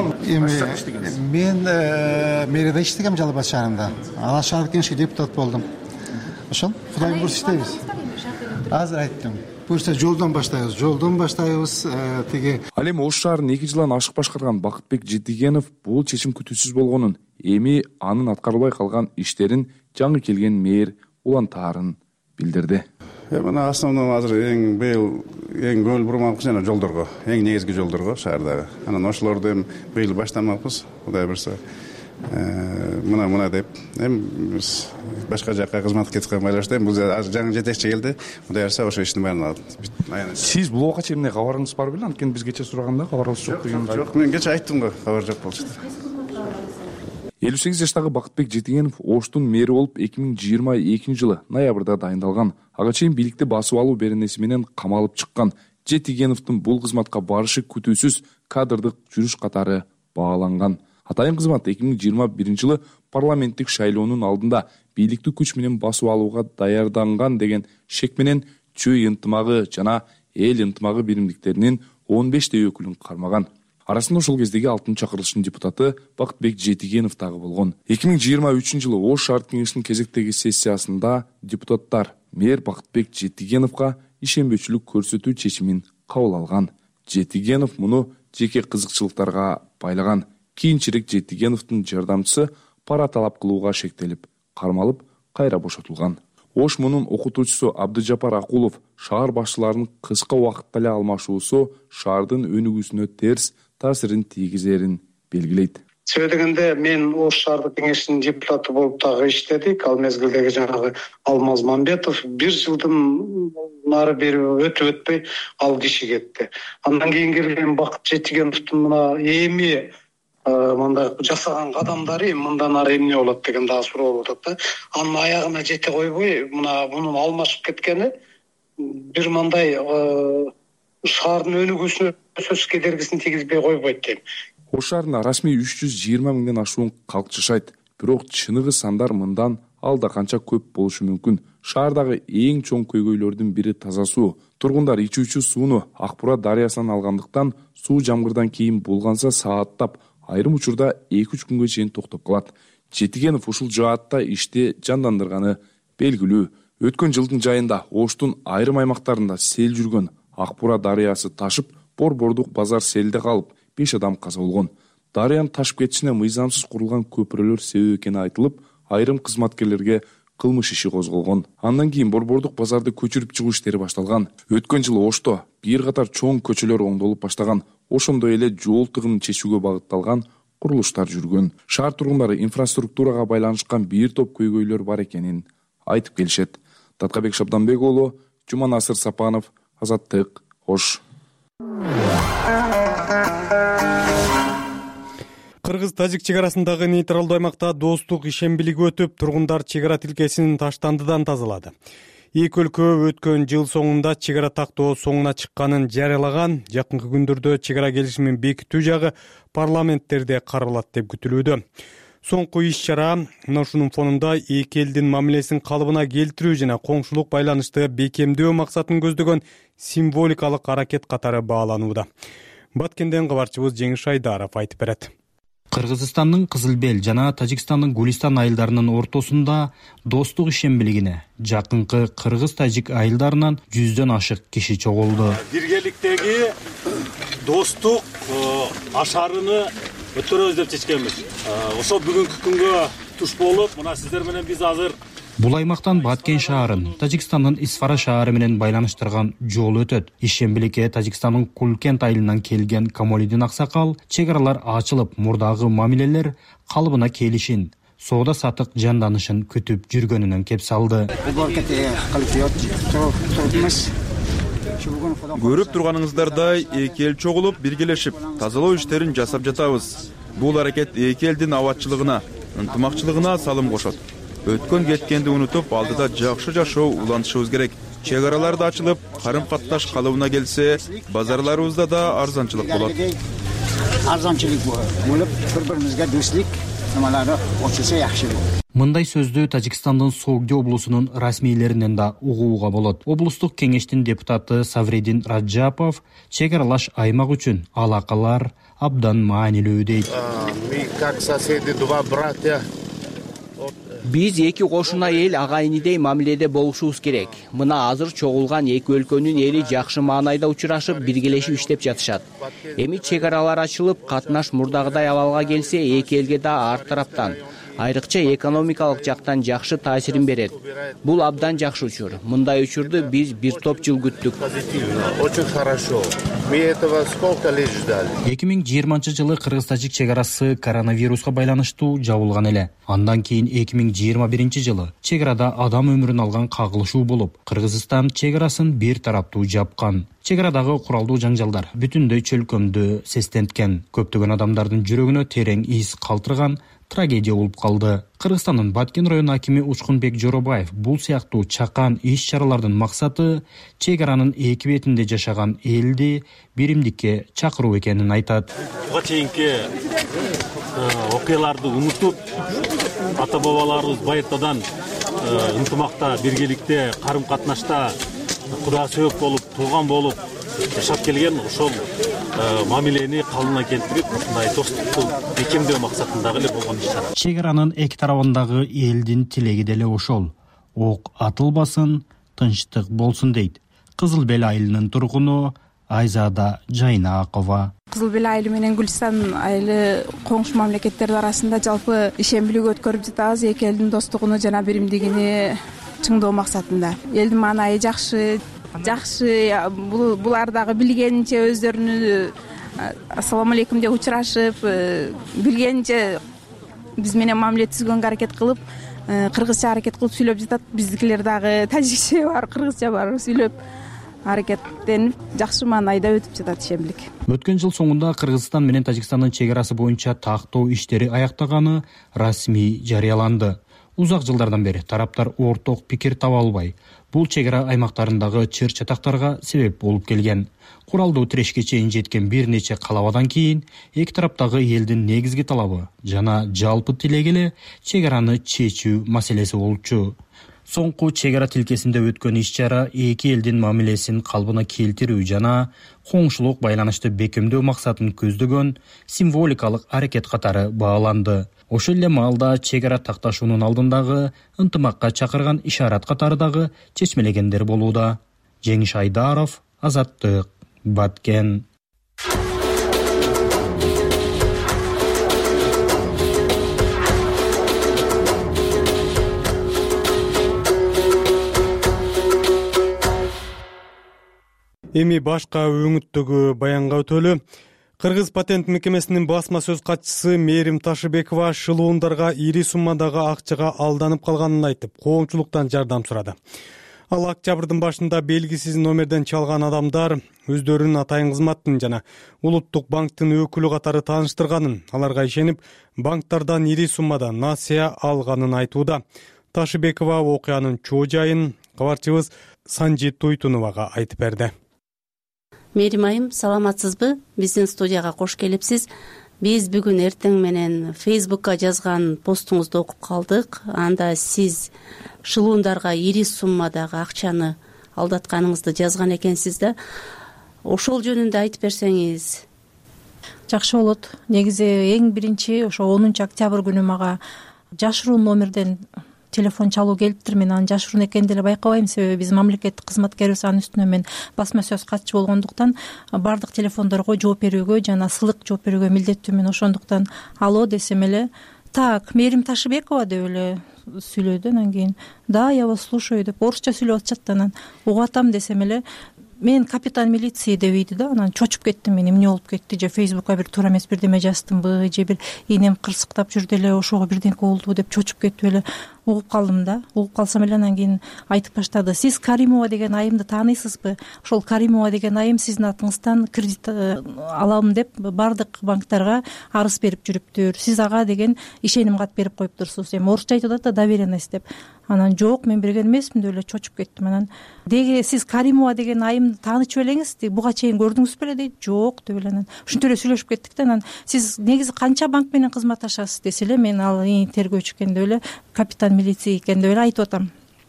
Эми мен мэрияда иштегем Жалал Абад шаарында. Ала шаар кеңешке депутат болдум. Ошол Кудайым бурса иштейбиз. Азыр айттым. Буюрса жолдон баштайбыз, жолдон баштайбыз. Тиги Ал эми Ош шаарын эки жылдан ашык башкарган Бакытбек Жетигенов бул чечим күтүүсүз болгонун, эми анын аткарылбай калган иштерин жаңы келген мэр улантаарын билдирди. Мына основной азыр эң быйыл эң көңүл бурмакпыз жана жолдорго, эң негизги жолдорго шаардагы. Анан ошолорду эми быйыл баштамакпыз. Кудай буюрса мына мына деп эми биз башка жакка кызматка кеткенге байланыштуу бул азыр жаңы жетекчи келди. Кудай буюрса ошо иштин баарын алат. Сиз бул убакка чейин эмне кабарыңыз бар беле? Анткени биз кече сураганда кабарыңыз жок деген. Жок, мен кече айттым го, кабар жок болчу. элүү сегиз жаштагы Бакытбек Жетигенов Оштун мэри болуп эки миң жыйырма экинчи жылы ноябрда дайындалган. Ага чейин бийликти басып алуу беренеси менен камалып чыккан. Жетигеновдун бул кызматка барышы күтүүсүз кадрдык жүрүш катары бааланган. Атайын кызмат эки миң жыйырма биринчи жылы парламенттик шайлоонун алдында бийликти күч менен басып алууга даярданган деген шек менен чүй ынтымагы жана эл ынтымагы биримдиктеринин он бештей өкүлүн кармаган. Арасында ошол кездеги алтынчы чакырылыштын депутаты Бакытбек Жетигенов дагы болгон. эки миң жыйырма үчүнчү жылы Ош шаардык кеңештин кезектеги сессиясында депутаттар мэр Бакытбек Жетигеновго ишенбөөчүлүк көрсөтүү чечимин кабыл алган. Жетигенов муну жеке кызыкчылыктарга байлаган. Кийинчерээк Жетигеновдун жардамчысы пара талап кылууга шектелип, кармалып, кайра бошотулган. Ош мунун окутуучусу Абдыжапар Акулов шаар башчыларынын кыска убакытта эле алмашуусу шаардын өнүгүүсүнө терс таасирин тийгизерин белгилейт. Себеби дегенде мен Ош шаардык кеңештин депутаты болуп дагы иштедик. Ал мезгилдеги жанагы Алмаз Мамбетов бир жылдын нары бери өтүп өтпөй ал киши кетти. Андан кийин келген Бакыт Жетигеновдун мына эми мындай жасаган кадамдары мындан ары эмне болот деген дагы суроо болуп атат да. Анын аягына жете койбой, мына мунун алмашып кеткени бир мындай шаардын өнүгүүсүнө сөз кедергисин тийгизбей койбойт дейм. Ош шаарында расмий үч жүз жыйырма миңден ашуун калк жашайт. Бирок чыныгы сандар мындан алда канча көп болушу мүмкүн. Шаардагы эң чоң көйгөйлөрдүн бири таза суу. Тургундар ичүүчү сууну Акбура дарыясынан алгандыктан суу жамгырдан кийин булганса сааттап, айрым учурда эки үч күнгө чейин токтоп калат. Жетигенов ушул жаатта ишти жандандырганы белгилүү. Өткөн жылдын жайында Оштун айрым аймактарында сел жүргөн. Акбура дарыясы ташып, Борбордук базар селде калып, беш адам каза болгон. Дарыянын ташып кетишине мыйзамсыз курулган көпүрөлөр себеп экени айтылып, айрым кызматкерлерге кылмыш иши козголгон. Андан кийин Борбордук базарды көчүрүп чыгуу иштери башталган. Өткөн жылы Ошто бир катар чоң көчөлөр оңдолуп баштаган. Ошондой эле жол тыгынын чечүүгө багытталган курулуштар жүргөн. Шаар тургундары инфраструктурага байланышкан бир топ көйгөйлөр бар экенин айтып келишет. Таткабек Шабданбек уулу, Жуманасыр Сапанов, Азаттык, Ош. Кыргыз-тажик чек арасындагы нейтралдуу аймакта достук ишембилиги өтүп, тургундар чек ара тилкесин таштандыдан тазалады. Эки өлкө өткөн жыл соңунда чек ара тактоо соңуна чыкканын жарыялаган. Жакынкы күндөрдө чек ара келишимин бекитүү жагы парламенттерде каралат деп күтүлүүдө. Соңку иш-чара мына ушунун фонунда эки элдин мамилесин калыбына келтирүү жана коңшулук байланышты бекемдөө максатын көздөгөн символикалык аракет катары бааланууда. Баткенден кабарчыбыз Жеңиш Айдаров айтып берет. Кыргызстандын Кызыл Бел жана Тажикстандын Гулистан айылдарынын ортосунда достук ишембилигине жакынкы кыргыз-тажик айылдарынан жүздөн ашык киши чогулду. Биргеликтеги достук ашарыны өтөрөбүз деп чечкенбиз. Ошо бүгүнкү күнгө туш болуп, мына сиздер менен биз азыр бул аймактан Баткен шаарын Тажикстандын Исфара шаары менен байланыштырган жол өтөт. Ишембиликке Тажикстандын Кулкент айылынан келген Камолидин аксакал чек аралар ачылып, мурдагы мамилелер калыбына келишин, соода сатык жанданышын күтүп жүргөнүнөн кеп салды. Көрүп турганыңыздардай эки эл чогулуп, биргелешип, тазалоо иштерин жасап жатабыз. Бул аракет эки элдин абадчылыгына, ынтымакчылыгына салым кошот. Өткөн кеткенди унутуп, алдыда жакшы жашоо улантышыбыз керек. Чек аралар да ачылып, карым катташ калыбына келсе, базарларыбызда да арзанчылык болот. Арзанчылык болуп, бири-бирибизге достук немалары очулса жакшы болот. Мындай сөздү Тажикстандын Согди облусунун расмийлеринен да угууга болот. Облустук кеңештин депутаты Савредин Раджапов чек аралаш аймак үчүн алакалар абдан маанилүү дейт. Мы как соседи, два братья. Биз эки кошуна эл агайынидей мамиледе болушубуз керек. Мына азыр чогулган эки өлкөнүн эли жакшы маанайда учурашып, биргелешип иштеп жатышат. Эми чек аралар ачылып, катнаш мурдагыдай абалга келсе, эки элге да ар тараптан, айрыкча экономикалык жактан жакшы таасирин берет. Бул абдан жакшы учур. Мындай учурду биз бир топ жыл күттүк. Очень хорошо. Мы этого сколько лет ждали. эки миң жыйырманчы жылы кыргыз-тажик чек арасы коронавируска байланыштуу жабылган эле. Андан кийин эки миң жыйырма биринчи жылы чек арада адам өмүрүн алган кагылышуу болуп, Кыргызстан чек арасын бир тараптуу жапкан. Чек арадагы куралдуу жаңжалдар бүтүндөй чөлкөмдү сестенткен, көптөгөн адамдардын жүрөгүнө терең из калтырган трагедия болуп калды. Кыргызстандын Баткен район акими Учкунбек Жоробаев бул сыяктуу чакан иш-чаралардын максаты чек аранын эки бетинде жашаган элди биримдикке чакыруу экенин айтат. Буга чейинки окуяларды унутуп, ата бабаларыбыз байыртадан ынтымакта, биргеликте, карым катнашта куда сөөп болуп, тууган болуп жашап келген, ошол мамилени калыбына келтирип, ушундай достукту бекемдөө максатындагы эле болгон иш-чара. Чек аранын эки тарабындагы элдин тилеги деле ошол. Ок атылбасын, тынчтык болсун дейт. Кызыл Бел айылынын тургуну Айзада Жайнакова. Кызыл Бел айылы менен Гүлстан айылы коңшу мамлекеттер арасында жалпы ишембилик өткөрүп жатабыз. Эки элдин достугуну жана биримдигини чыңдоо максатында. Элдин маанайы жакшы, жакшы, булар дагы билгенинче өздөрүнүн ассаламу алейкум деп учурашып, билгенинче биз менен мамиле түзгөнгө аракет кылып, кыргызча аракет кылып сүйлөп жатат. Биздикилер дагы тажикче бар, кыргызча бар сүйлөп аракеттенип, жакшы маанайда өтүп жатат ишембилик. Өткөн жыл соңунда Кыргызстан менен Тажикстандын чек арасы боюнча тактоо иштери аяктаганы расмий жарыяланды. Узак жылдардан бери тараптар орток пикир таба албай, бул чек ара аймактарындагы чыр-чатактарга себеп болуп келген. Куралдуу тирешке чейин жеткен бир нече калабадан кийин эки тараптагы элдин негизги талабы жана жалпы тилеги эле чек араны чечүү маселеси болчу. Соңку чек ара тилкесинде өткөн иш-чара эки элдин мамилесин калыбына келтирүү жана коңшулук байланышты бекемдөө максатын көздөгөн символикалык аракет катары бааланды. Ошол эле маалда чек ара такташуунун алдындагы ынтымакка чакырган ишарат катары дагы чечмелегендер болууда. Жеңиш Айдаров, Азаттык, Баткен. Эми башка өңүттөгү баянга өтөлү. Кыргыз патент мекемесинин басма сөз катчысы Мээрим Ташыбекова шылуундарга ири суммадагы акчага алданып калганын айтып, коомчулуктан жардам сурады. Ал октябрдын башында белгисиз номерден чалган адамдар өздөрүнүн атайын кызматтын жана Улуттук банктын өкүлү катары тааныштырганын, аларга ишенип, банктардан ири суммада насыя алганын айтууда. Ташыбекова окуянын чоо жайын кабарчыбыз Санжи Туйтуновага айтып берди. Мээрим айым, саламатсызбы? Биздин студияга кош келипсиз. Биз бүгүн эртең менен Фейсбукка жазган постуңузду окуп калдык. Анда сиз шылуундарга ири суммадагы акчаны алдатканыңызды жазган экенсиз да. Ошол жөнүндө айтып берсеңиз. жакшы болот. Негизи эң биринчи ошо онунчу октябрь күнү мага жашыруун номерден телефон чалуу келиптир. Мен анын жашыруун экенин деле байкабайм, себеби биз мамлекеттик кызматкербиз. Анын үстүнө мен басма сөз катчы болгондуктан баардык телефондорго жооп берүүгө жана сылык жооп берүүгө милдеттүүмүн. Ошондуктан алло десем эле, так, Мээрим Ташыбекова деп эле сүйлөдү. Анан кийин да, я вас слушаю деп орусча сүйлөп атышат. Анан угуп атам десем эле, мен капитан милиции деп ийди да. Анан чочуп кеттим мен, эмне болуп кетти, же фейсбукка бир туура эмес бирдеме жаздымбы, же бир энем кырсыктап жүрдү эле ошого бирдеңке болдубу деп чочуп кетип эле угуп калдым да. Угуп калсам эле анан кийин айтып баштады, сиз Каримова деген айымды тааныйсызбы? Ошол Каримова деген айым сиздин атыңыздан кредит алам деп баардык банктарга арыз берип жүрүптүр. Сиз ага деген ишеним кат берип коюптурсуз. Эми орусча айтып атат да, доверенность деп. Анан жок, мен берген эмесмин деп эле чочуп кеттим. Анан деги сиз Каримова деген айымды таанычып элеңиз, буга чейин көрдүңүз беле дейт. Жок деп эле анан ушинтип эле сүйлөшүп кеттик да. Анан сиз негизи канча банк менен кызматташасыз десе эле, мен ал тергөөчү экен деп эле, капитан милиция экен деп эле айтып атам.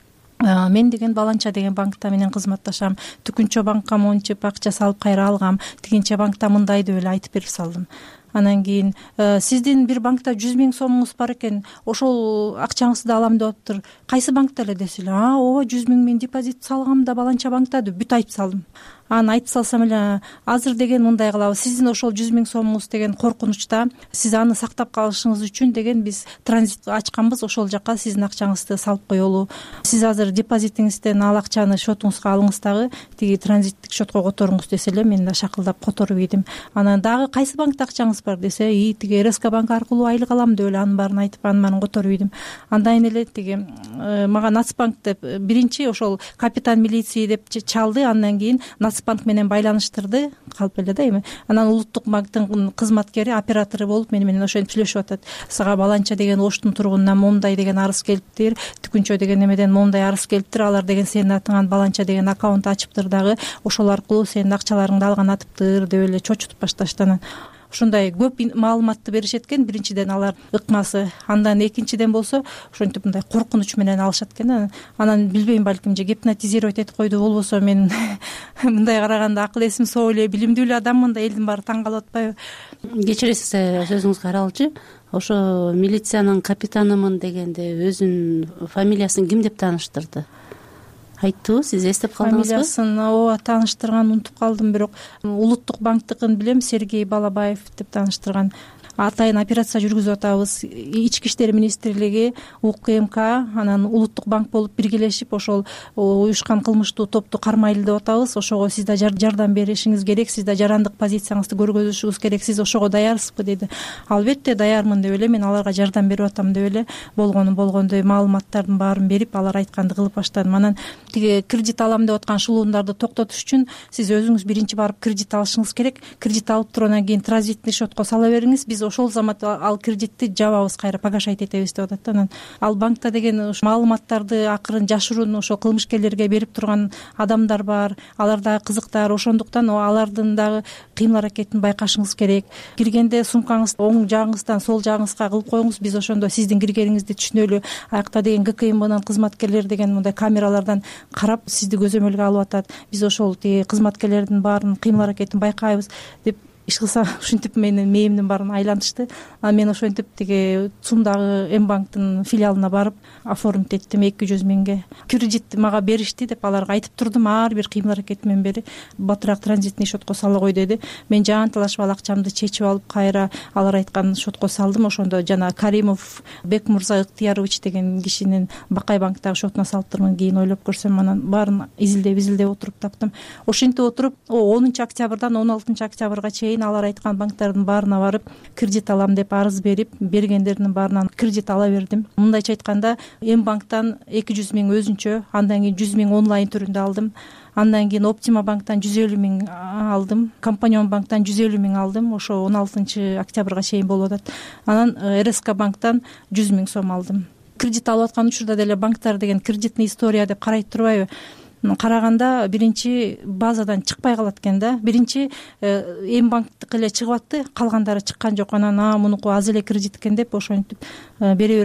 Мен деген баланча деген банкта менен кызматташам, Түкүнчө банкка мончуп акча салып кайра алгам, тигинче банкта мындай деп эле айтып берип салдым. Анан кийин сиздин бир банкта жүз миң сомуңуз бар экен, ошол акчаңызды алам деп атыптыр. Кайсы банкта эле десе эле, а ооба жүз миң мен депозит салгам да баланча банкта деп бүт айтып салдым. Анан айтып салсам эле, азыр деген мындай кылабыз, сиздин ошол жүз миң сомуңуз деген коркунучта, сиз аны сактап калышыңыз үчүн деген биз транзит ачканбыз, ошол жака сиздин акчаңызды салып коелу. Сиз азыр депозитиңизден ал акчаны счетуңузга алыңыз дагы, тиги транзиттик счетко которуңуз десе эле, мен да шакылдап которуп ийдим. Анан дагы кайсы банкта акчаңыз бар десе, и тиги РСК банк аркылуу айлык алам деп эле анын баарын айтып, анын баарын которуп ийдим. Андан эле тиги мага Нацбанк деп биринчи ошол капитан милиция деп чалды, андан кийин Нацбанк менен байланыштырды, калп эле да эми. Анан Улуттук банктын кызматкери, оператору болуп мени менен ошентип сүйлөшүп атат. Сага баланча деген оштун тургунунан момундай деген арыз келиптир, Түкүнчө деген эмеден момундай арыз келиптир, алар деген сенин атыңан баланча деген аккаунт ачыптыр дагы, ошол аркылуу сенин акчаларыңды алган атыптыр деп эле чочутуп башташты. Анан ушундай көп маалыматты беришет экен. Биринчиден алар ыкмасы, андан экинчиден болсо ошентип мындай коркунуч менен алышат экен. Анан билбейм, балким же гипнотизировать этип койду, болбосо мен мындай караганда акыл эсим соо эле, билимдүү эле адаммын да, элдин баары таң калып атпайбы? Кечиресиз, сөзүңүзгө аралчы. Ошо милициянын капитанымын дегенде өзүнүн фамилиясын ким деп тааныштырды? Айттыбы, сиз эстеп калдыңызбы? Фамилиясын ооба тааныштырган, унутуп калдым, бирок Улуттук банктыкын билем, Сергей Балабаев деп тааныштырган. Атайын операция жүргүзүп атабыз. Ички иштер министрлиги, УКМК, анан Улуттук банк болуп биргелешип ошол уюшкан кылмыштуу топту кармайлы деп атабыз. Ошого сиз да жардам беришиңиз керек, сиз да жарандык позицияңызды көргөзүшүңүз керек, сиз ошого даярсызбы деди. Албетте даярмын деп эле, мен аларга жардам берип атам деп эле болгону болгондой маалыматтардын баарын берип, алар айтканды кылып баштадым. Анан тиги кредит алам деп аткан шылуундарды токтотуш үчүн сиз өзүңүз биринчи барып кредит алышыңыз керек. Кредит алып туруп анан кийин транзитный счетко сала бериңиз, биз ошол замат ал кредитти жабабыз, кайра погашать этебиз деп атат да. Анан ал банкта деген маалыматтарды акырын жашыруун ошо кылмышкерлерге берип турган адамдар бар, алар дагы кызыктар, ошондуктан алардын дагы кыймыл аракетин байкашыңыз керек. Киргенде сумкаңызды оң жагыңыздан сол жагыңызга кылып коюңуз, биз ошондо сиздин киргениңизди түшүнөлү. Аякта деген ГКМБнын кызматкерлери деген мындай камералардан карап сизди көзөмөлгө алып атат. Биз ошол тиги кызматкерлердин баарын кыймыл аракетин байкайбыз деп иш кылса, ушинтип менин мээримдин баарын айлантышты. Анан мен ошентип тиги Цумдагы М банктын филиалына барып оформить эттим эки жүз миңге. Кредит мага беришти деп аларга айтып турдум, ар бир кыймыл аракетимен бери батыраак транзитный счетко сала кой деди. Мен жаанталашып ал акчамды чечип алып, кайра алар айткан счетко салдым. Ошондо жана Каримов Бекмурза Ыктыярович деген кишинин Бакай банктагы счетуна салыптырмын. Кийин ойлоп көрсөм, анан баарын изилдеп изилдеп отуруп таптым. Ошентип отуруп онунчу октябрдан он алтынчы октябрга чейин алар айткан банктардын баарына барып кредит алам деп арыз берип, бергендердин баарынан кредит ала бердим. Мындайча айтканда, М банктан эки жүз миң өзүнчө, андан кийин жүз миң онлайн түрүндө алдым. Андан кийин Оптима банктан жүз элүү миң алдым, Компаньон банктан жүз элүү миң алдым. Ошо он алтынчы октябрга чейин болуп атат. Анан РСК банктан жүз миң сом алдым. Кредит алып аткан учурда деле банктар деген кредитный история деп карайт турбайбы? Караганда биринчи базадан чыкпай калат экен да. Биринчи М банктыкы эле чыгып атты, калгандары чыккан жок. Анан а мунуку аз эле кредит экен деп ошентип бере беришет.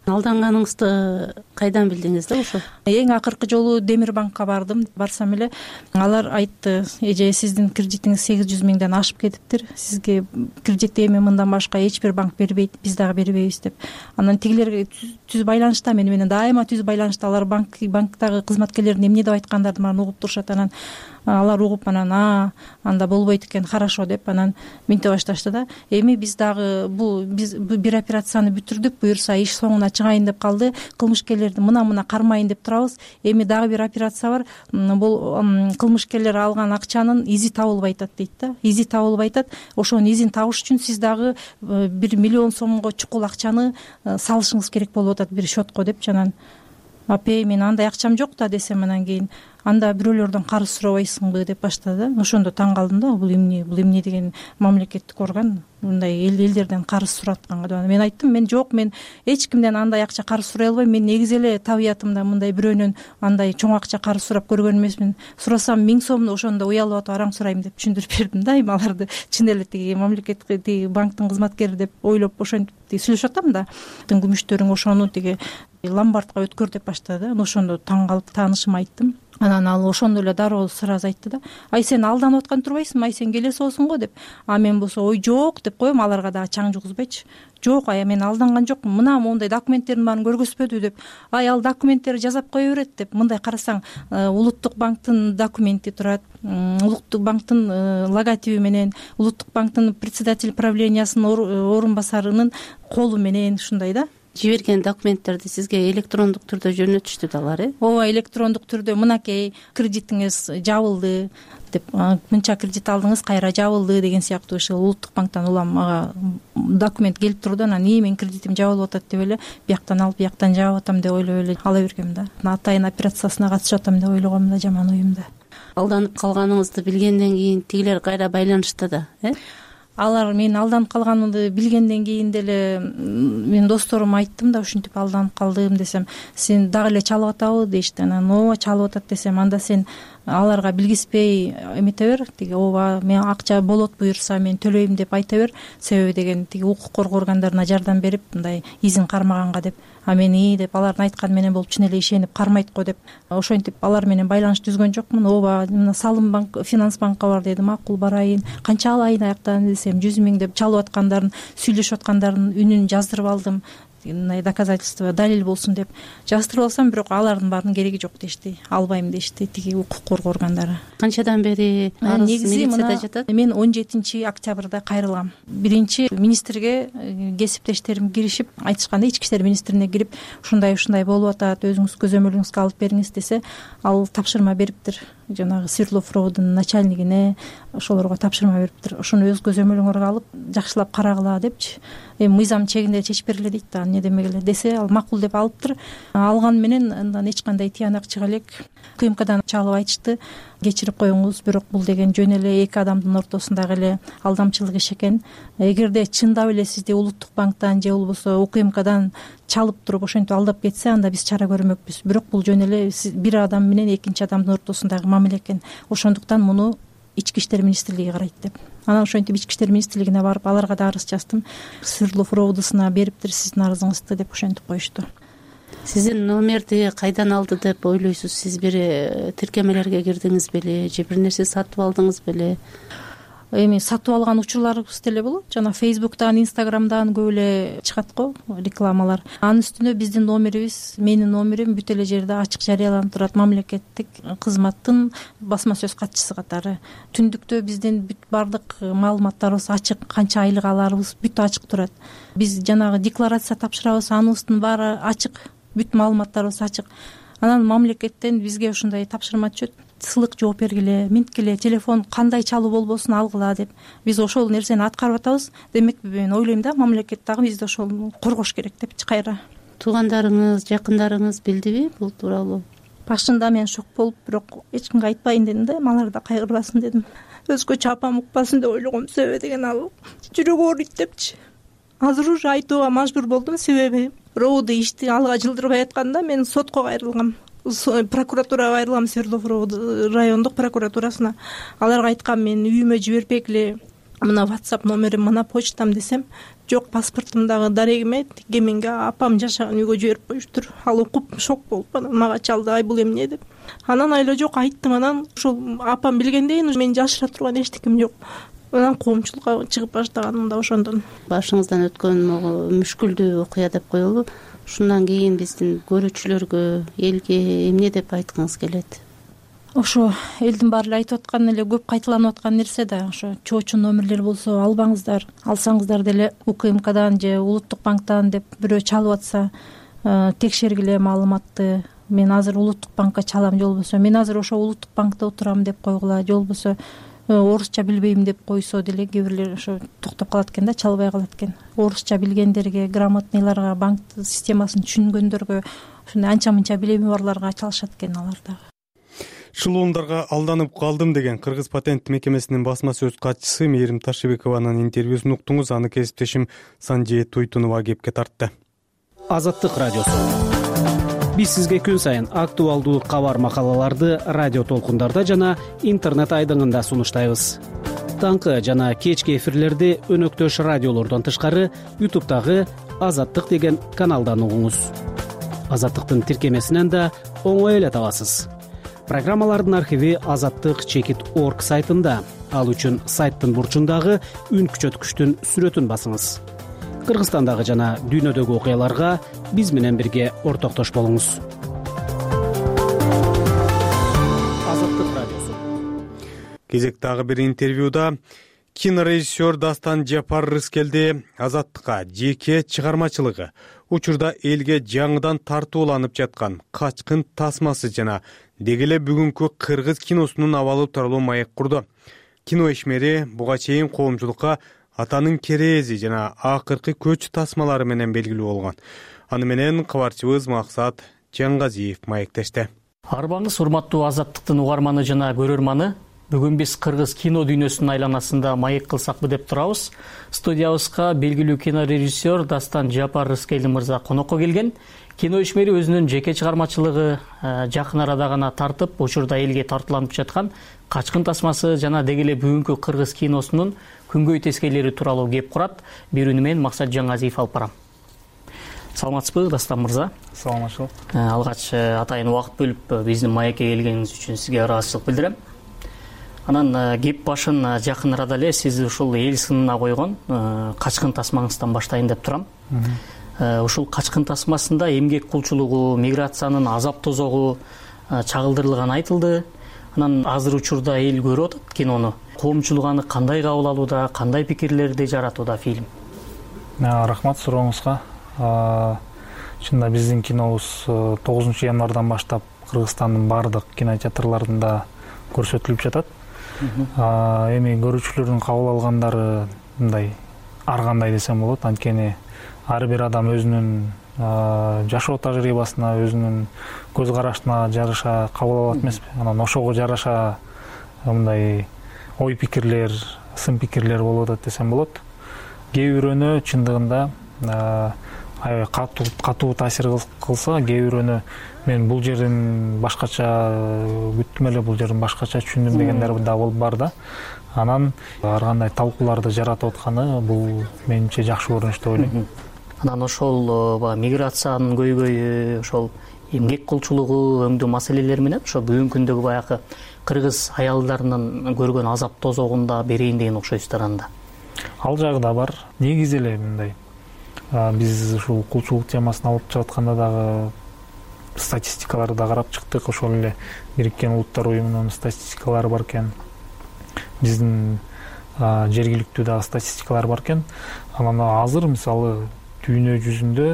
алданганыңызды кайдан билдиңиз да ошо? Эң акыркы жолу Демир банкка бардым. Барсам эле алар айтты, эже сиздин кредитиңиз сегиз жүз миңден ашып кетиптир, сизге кредитти эми мындан башка эч бир банк бербейт, биз дагы бербейбиз деп. Анан тигилер түз байланышта, мени менен дайыма түз байланышта. Алар банк банктагы кызматкерлердин эмне деп айткандарын баарын угуп турушат. Анан алар угуп анан а анда болбойт экен, хорошо деп анан минте башташты да. Эми биз дагы бул биз бир операцияны бүтүрдүк, буюрса иш соңуна чыгайын деп калды. Кылмышкерлерди мына-мына кармайын деп турабыз. Эми дагы бир операция бар. Бул кылмышкерлер алган акчанын изи табылбай атат дейт да. Изи табылбай атат. Ошонун изин табыш үчүн сиз дагы бир миллион сомго чукул акчаны салышыңыз керек болуп атат бир счетко деп. Анан апей мен андай акчам жок да десем, анан кийин анда бирөөлөрдөн карыз сурабайсыңбы деп баштады. Ошондо таң калдым да, бул эмне бул эмне деген мамлекеттик орган мындай элдерден карыз суратканга деп. Мен айттым, мен жок, мен эч кимден андай акча карыз сурай албайм. Мен негизи эле табиятымда мындай бирөөнөн андай чоң акча карыз сурап көргөн эмесмин. Сурасам миң сомду ошондо уялып атып араң сурайм деп түшүндүрүп бердим да. Эми аларды чын эле тиги мамлекеттик тиги банктын кызматкери деп ойлоп ошентип сүйлөшүп атам да. Күмүштөрүң ошону тиги ломбардка өткөр деп баштады. Ошондо таң калып таанышыма айттым. Анан ал ошондо эле дароо сразу айтты да, ай сен алданып аткан турбайсыңбы, ай сен келесиосуң го деп. А мен болсо ой жок деп коем, аларга дагы чаң жугузбайчы. Жок, ай мен алданган жокмун, мына моундай документтердин баарын көргөзбөдү деп. Ай ал документтерди жасап кое берет деп. Мындай карасаң, Улуттук банктын документи турат, Улуттук банктын логотиби менен, Улуттук банктын председатель правлениясынын орун басарынын колу менен ушундай да. Жиберген документтерди сизге электрондук түрдө жөнөтүштү да алар, э? Ооба, электрондук түрдө мынакей кредитиңиз жабылды деп, мынча кредит алдыңыз, кайра жабылды деген сыяктуу ушул Улуттук банктан улам ага документ келип турду. Анан и мен кредитим жабылып атат деп эле бияктан алып бияктан жаап атам деп ойлоп эле ала бергем да. Атайын операциясына катышып атам деп ойлогом да, жаман оюмда. Алданып калганыңызды билгенден кийин тигилер кайра байланышты да, э? Алар мен алданып калганымды билгенден кийин деле мен досторума айттым да, ушинтип алданып калдым десем, сен дагы эле чалып атабы дейишти. Анан ооба чалып атат десем, анда сен аларга билгизбей эмете бер, тиги ооба мен акча болот буюрса мен төлөйм деп айта бер, себеби деген тиги укук коргоо органдарына жардам берип мындай изин кармаганга деп. А мен и деп алардын айтканы менен болуп чын эле ишенип кармайт го деп ошентип алар менен байланыш түзгөн жокмун. Ооба мына Салым банк, Финанс банкка бар дедим, макул барайын, канча алайын аяктан десем, жүз миң деп чалып аткандарын, сүйлөшүп аткандарын үнүн жаздырып алдым. Мындай доказательство, далил болсун деп жаздырып алсам, бирок алардын баарынын кереги жок дешти, албайм дешти тиги укук коргоо органдары. Канчадан бери милицияда жатат? Мен он жетинчи октябрда кайрылгам. Биринчи министрге кесиптештерим киришип айтышканда, ички иштер министрине кирип ушундай ушундай болуп атат, өзүңүз көзөмөлүңүзгө алып бериңиз десе, ал тапшырма бериптир жанагы Свердлов-Ровдун начальнигине, ошолорго тапшырма бериптир. Ошону өз көзөмөлүңөргө алып жакшылап карагыла депчи. Эми мыйзам чегинде чечип бергиле дейт да, эмне демегиле десе, ал макул деп алыптыр. Алган менен андан эч кандай тыянак чыга элек. КМКдан чалып айтышты, кечирип коюңуз, бирок бул деген жөн эле эки адамдын ортосундагы эле алдамчылык иш экен. Эгерде чындап эле сизди Улуттук банктан же болбосо УКМКдан чалып туруп ошентип алдап кетсе, анда биз чара көрмөкпүз. Бирок бул жөн эле бир адам менен экинчи адамдын ортосундагы мамиле экен. Ошондуктан муну ички иштер министрлиги карайт деп. Анан ошентип ички иштер министрлигине барып, аларга да арыз жаздым. Свердлов-Ровдусуна бериптир сиздин арызыңызды деп ошентип коюшту. Сиздин номерди кайдан алды деп ойлойсуз? Сиз бир тиркемелерге кирдиңиз беле же бир нерсе сатып алдыңыз беле? Эми сатып алган учурларыбыз деле болот. Жана Фейсбуктан, Инстаграмдан көп эле чыгат го рекламалар. Анын үстүнө биздин номерибиз, менин номерим бүт эле жерде ачык жарыяланып турат. Мамлекеттик кызматтын басма сөз катчысы катары. Түндүктө биздин бүт бардык маалыматтарыбыз ачык, канча айлык аларыбыз бүт ачык турат. Биз жанагы декларация тапшырабыз, аныбыздын баары ачык, бүт маалыматтарыбыз ачык. Анан мамлекеттен бизге ушундай тапшырма түшөт. Сылык жооп бергиле, минткиле, телефон кандай чалуу болбосун алгыла деп. Биз ошол нерсени аткарып атабыз. Демек мен ойлойм да, мамлекет дагы бизди ошол коргош керек деп кайра. Туугандарыңыз, жакындарыңыз билдиби бул тууралуу? Башында мен шок болуп, бирок эч кимге айтпайын дедим да, алар да кайгырбасын дедим. Өзгөчө апам укпасын деп ойлогом, себеби деген ал жүрөгү ооруйт депчи. Азыр уже айтууга мажбур болдум, себеби роуду ишти алга жылдырбай атканда мен сотко кайрылгам. Прокуратурага кайрылгам, Свердлов райондук прокуратурасына. Аларга айткам, мен үйүмө жибербегиле, мына WhatsApp номерим, мына почтам десем, жок, паспортумдагы дареги эме тиги менге апам жашаган үйгө жиберип коюштур. Ал окуп шок болуп анан мага чалды, ай бул эмне деп. Анан айла жок айттым, анан ушул апам билгендейин мен жашыра турган эчтеким жок. Анан коомчулукка чыгып баштаганым да ошондон. Башыңыздан өткөн могу мүшкүлдүү окуя деп коелу. Ушундан кийин биздин көрүүчүлөргө, элге эмне деп айткыңыз келет? Ошо элдин баары эле айтып аткан эле көп кайталанып аткан нерсе да, ошо чоочун номерлер болсо албаңыздар, алсаңыздар деле УКМКдан же Улуттук банктан деп бирөө чалып атса, текшергиле маалыматты. Мен азыр Улуттук банкка чалам, же болбосо мен азыр ошо Улуттук банкта отурам деп койгула, же болбосо орусча билбейм деп койсо деле кээ бирлер ошо токтоп калат экен да, чалбай калат экен. Орусча билгендерге, грамотныйларга, банк системасын түшүнгөндөргө, ушундай анча-мынча билими барларга чалышат экен алар дагы. Шылуундарга алданып калдым деген Кыргыз патент мекемесинин басма сөз катчысы Мээрим Ташыбекованын интервьюсун уктуңуз. Аны кесиптешим Санжи Туйтунова кепке тартты. Азаттык радиосу. Биз сизге күн сайын актуалдуу кабар макалаларды радио толкундарда жана интернет айдыңында сунуштайбыз. Таңкы жана кечки эфирлерди өнөктөш радиолордон тышкары ютубтагы Азаттык деген каналдан угуңуз. Азаттыктын тиркемесинен да оңой эле табасыз. Программалардын архиви азаттык чекит точка орг сайтында. Ал үчүн сайттын бурчундагы үн күчөткүчтүн сүрөтүн басыңыз. Кыргызстандагы жана дүйнөдөгү окуяларга биз менен бирге ортоктош болуңуз. Азаттык радиосу. Кезек дагы бир интервьюда кинорежиссер Дастан Жапар Рыскелди азаттыкка жеке чыгармачылыгы, учурда элге жаңыдан тартууланып жаткан Качкын тасмасы жана деги эле бүгүнкү кыргыз киносунун абалы тууралуу маек курду. Кино ишмери буга чейин коомчулукка атанын керези жана акыркы көч тасмалары менен белгилүү болгон. Аны менен кабарчыбыз Максат Жаңгазиев маектешти. Арбаңыз урматтуу Азаттыктын угарманы жана көрөрманы, бүгүн биз кыргыз кино дүйнөсүнүн айланасында маек кылсакпы деп турабыз. Студиябызга белгилүү кинорежиссер Дастан Жапар Рыскелди мырза конокко келген. Кино ишмери өзүнүн жеке чыгармачылыгы жакын арада гана тартып, учурда элге тартууланып жаткан Качкын тасмасы жана деги эле бүгүнкү кыргыз киносунун күнгөй тескейлери тууралуу кеп курат. Берүүнү мен Максат Жаңгазиев алып барам. Саламатсызбы, Дастан мырза? Саламатчылык. Алгач атайын убакыт бөлүп биздин маекке келгениңиз үчүн сизге ыраазычылык билдирем. Анан кеп башын жакын арада эле сиз ушул эл сынына койгон Качкын тасмаңыздан баштайын деп турам. Ушул Качкын тасмасында эмгек кулчулугу, миграциянын азап тозогу чагылдырылганы айтылды. Анан азыр учурда эл көрүп атат кинону. Коомчулук аны кандай кабыл алууда, кандай пикирлерди жаратууда фильм? Рахмат сурооңузга. Чында биздин кинобуз тогузунчу январдан баштап Кыргызстандын бардык кинотеатрларында көрсөтүлүп жатат. Эми көрүүчүлөрдүн кабыл алгандары мындай ар кандай десем болот. Анткени ар бир адам өзүнүн жашоо тажрыйбасына, өзүнүн көз карашына жараша кабыл алат эмеспи? Анан ошого жараша мындай ой пикирлер, сын пикирлер болуп атат десем болот. Кээ бирөөнө чындыгында аябай катуу катуу таасир кылса, кээ бирөөнө мен бул жерин башкача күттүм эле, бул жерин башкача түшүндүм дегендер да болуп бар да. Анан ар кандай талкууларды жаратып атканы бул менимче жакшы көрүнүш деп ойлойм. Анан ошол миграциянын көйгөйү, ошол эмгек кулчулугу өңдүү маселелер менен ошо бүгүнкү күндөгү баягы кыргыз аялдарынын көргөн азап тозогунда берейин деген окшойсуздар анда. Ал жагы да бар. Негизи эле мындай биз ушул кулчулук темасын алып жатканда дагы статистикаларды да карап чыктык. Ошол эле Бириккен Улуттар уюмунун статистикалары бар экен. Биздин жергиликтүү дагы статистикалар бар экен. Анан азыр мисалы дүйнө жүзүндө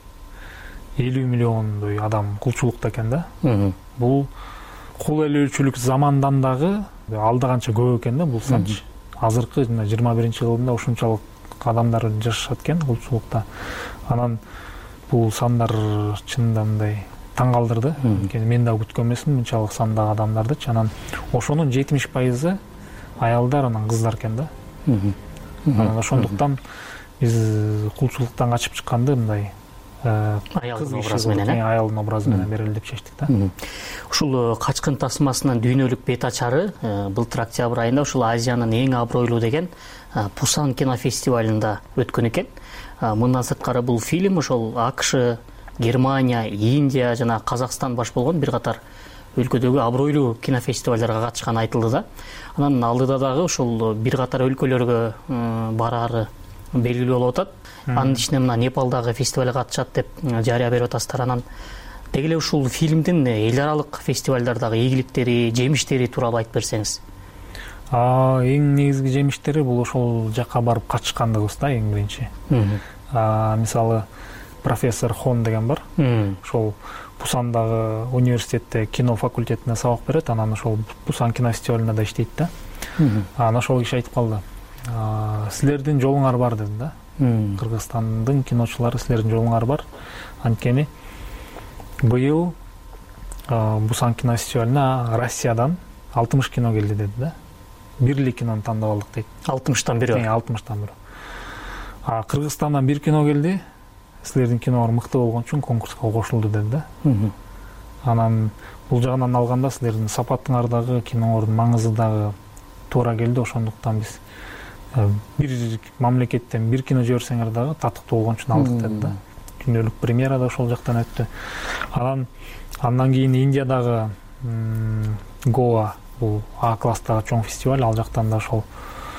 элүү миллиондой адам кулчулукта экен да. Бул кул ээлөөчүлүк замандан дагы алда канча көп экен да бул санчы. Азыркы жыйырма биринчи кылымда ушунчалык адамдар жашашат экен кулчулукта. Анан бул сандар чынында мындай таң калтырды. Анткени мен да күткөн эмесмин мынчалык сандагы адамдарды. Анан ошонун жетимиш пайызы аялдар, анан кыздар экен да. Анан ошондуктан биз кулчулуктан качып чыкканды мындай аялдын образы менен э аялдын образы менен берели деп чечтик да. Ушул Качкын тасмасынын дүйнөлүк бет ачары былтыр октябрь айында ушул Азиянын эң абройлуу деген Пусан кинофестивалында өткөн экен. Мындан сырткары бул фильм ошол АКШ, Германия, Индия жана Казакстан баш болгон бир катар өлкөдөгү абройлуу кинофестивалдарга катышканы айтылды да. Анан алдыда дагы ушул бир катар өлкөлөргө бараары белгилүү болуп атат. Анын ичинен мына Непалдагы фестивалга катышат деп жарыя берип атасыздар. Анан деги эле ушул фильмдин эл аралык фестивалдардагы ийгиликтери, жемиштери тууралуу айтып берсеңиз. Эң негизги жемиштери бул ошол жакка барып катышкандыгыбыз да, эң биринчи. Мисалы профессор Хон деген бар. Ошол Пусандагы университетте кино факультетине сабак берет, анан ошол Пусан кинофестивалында да иштейт да. Анан ошол киши айтып калды. Силердин жолуңар бар деди да. Кыргызстандын киночулары силердин жолуңар бар. Анткени быйыл Пусан кинофестивалына Россиядан алтымыш кино келди деди да. Бир эле кинону тандап алдык дейт. алтымыштан бири. алтымыштан бири. А Кыргызстандан бир кино келди. Силердин кинолор мыкты болгон үчүн конкурска кошулду деди да. Анан бул жагынан алганда силердин сапатыңар дагы, киноңордун маңызы дагы туура келди. Ошондуктан биз бир мамлекеттен бир кино жиберсеңер дагы татыктуу болгон үчүн алдык деди да. Дүйнөлүк премьера да ошол жактан өттү. Анан андан кийин Индиядагы Гоа, бул А класстагы чоң фестиваль, ал жактан да ошол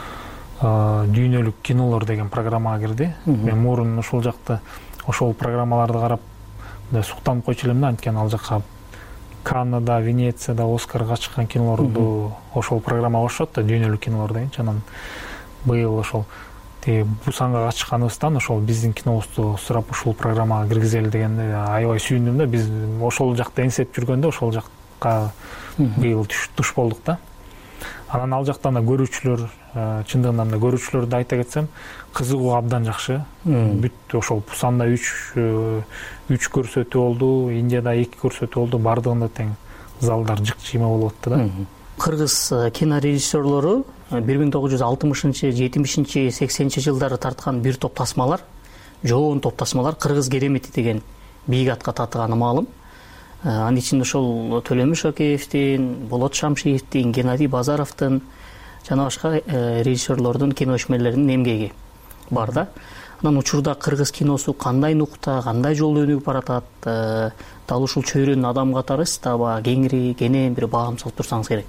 дүйнөлүк кинолор деген программага кирди. Мен мурун ошол жакта ошол программаларды карап суктанып койчу элем да, анткени ал жакка Каннада, Венецияда Оскарга чыккан кинолорду ошол программага кошот да, дүйнөлүк кинолор дегенчи. Анан быйыл ошол тиги Пусанга катышканыбыздан ошол биздин кинобузду сурап ушул программага киргизели дегенде аябай сүйүндүм да. Биз ошол жакта эңсеп жүргөндө ошол жакка быйыл туш болдук да. Анан ал жактан да көрүүчүлөр, чындыгынан да көрүүчүлөрдү айта кетсем, кызыгуу абдан жакшы. Бүт ошол Пусанда үч үч көрсөтүү болду, Индияда эки көрсөтүү болду, бардыгында тең залдар жык-жыйма болуп атты да. Кыргыз кинорежиссерлору бир миң тогуз жүз алтымышынчы, жетимишинчи, сексенинчи жылдары тарткан бир топ тасмалар, жоон топ тасмалар Кыргыз керемети деген бийик атка татыганы маалым. Анын ичинде ошол Төлөмүш Океевдин, Болот Шамшиевдин, Геннадий Базаровдун жана башка режиссерлордун кино ишмерлеринин эмгеги бар да. Анан учурда кыргыз киносу кандай нукта, кандай жолдо өнүгүп баратат, дал ушул чөйрөнүн адам катары сиз таба кеңири, кенен бир баам салып турсаңыз керек.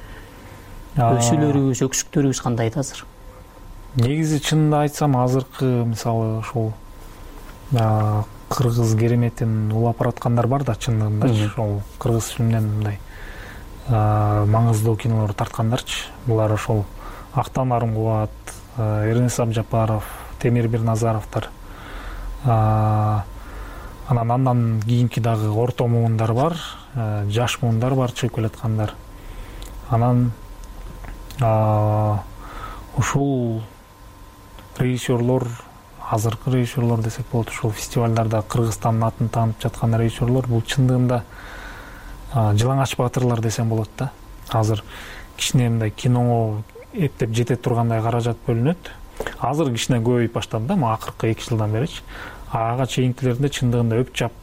Өсүүлөрүбүз, өксүктөрүбүз кандай да азыр? Негизи чынында айтсам, азыркы мисалы ошол кыргыз кереметин улап бараткандар бар да, чындыгында. Ошол кыргыз фильмден мындай маңыздуу кинолор тарткандарчы. Булар ошол Актан Арымкубат, Эрнест Абжапаров, Темир Бирназаровдор. Анан андан кийинки дагы орто муундар бар, жаш муундар бар чыгып келаткандар. Анан ушул режиссерлор, азыркы режиссерлор десек болот, ушул фестивалдарда Кыргызстандын атын таанып жаткан режиссерлор бул чындыгында жылаңач баатырлар десем болот да. Азыр кичине мындай киного эптеп жете тургандай каражат бөлүнөт. Азыр кичине көбөйүп баштады да, ма акыркы эки жылдан бери. Ага чейинкилеринде чындыгында өп жап,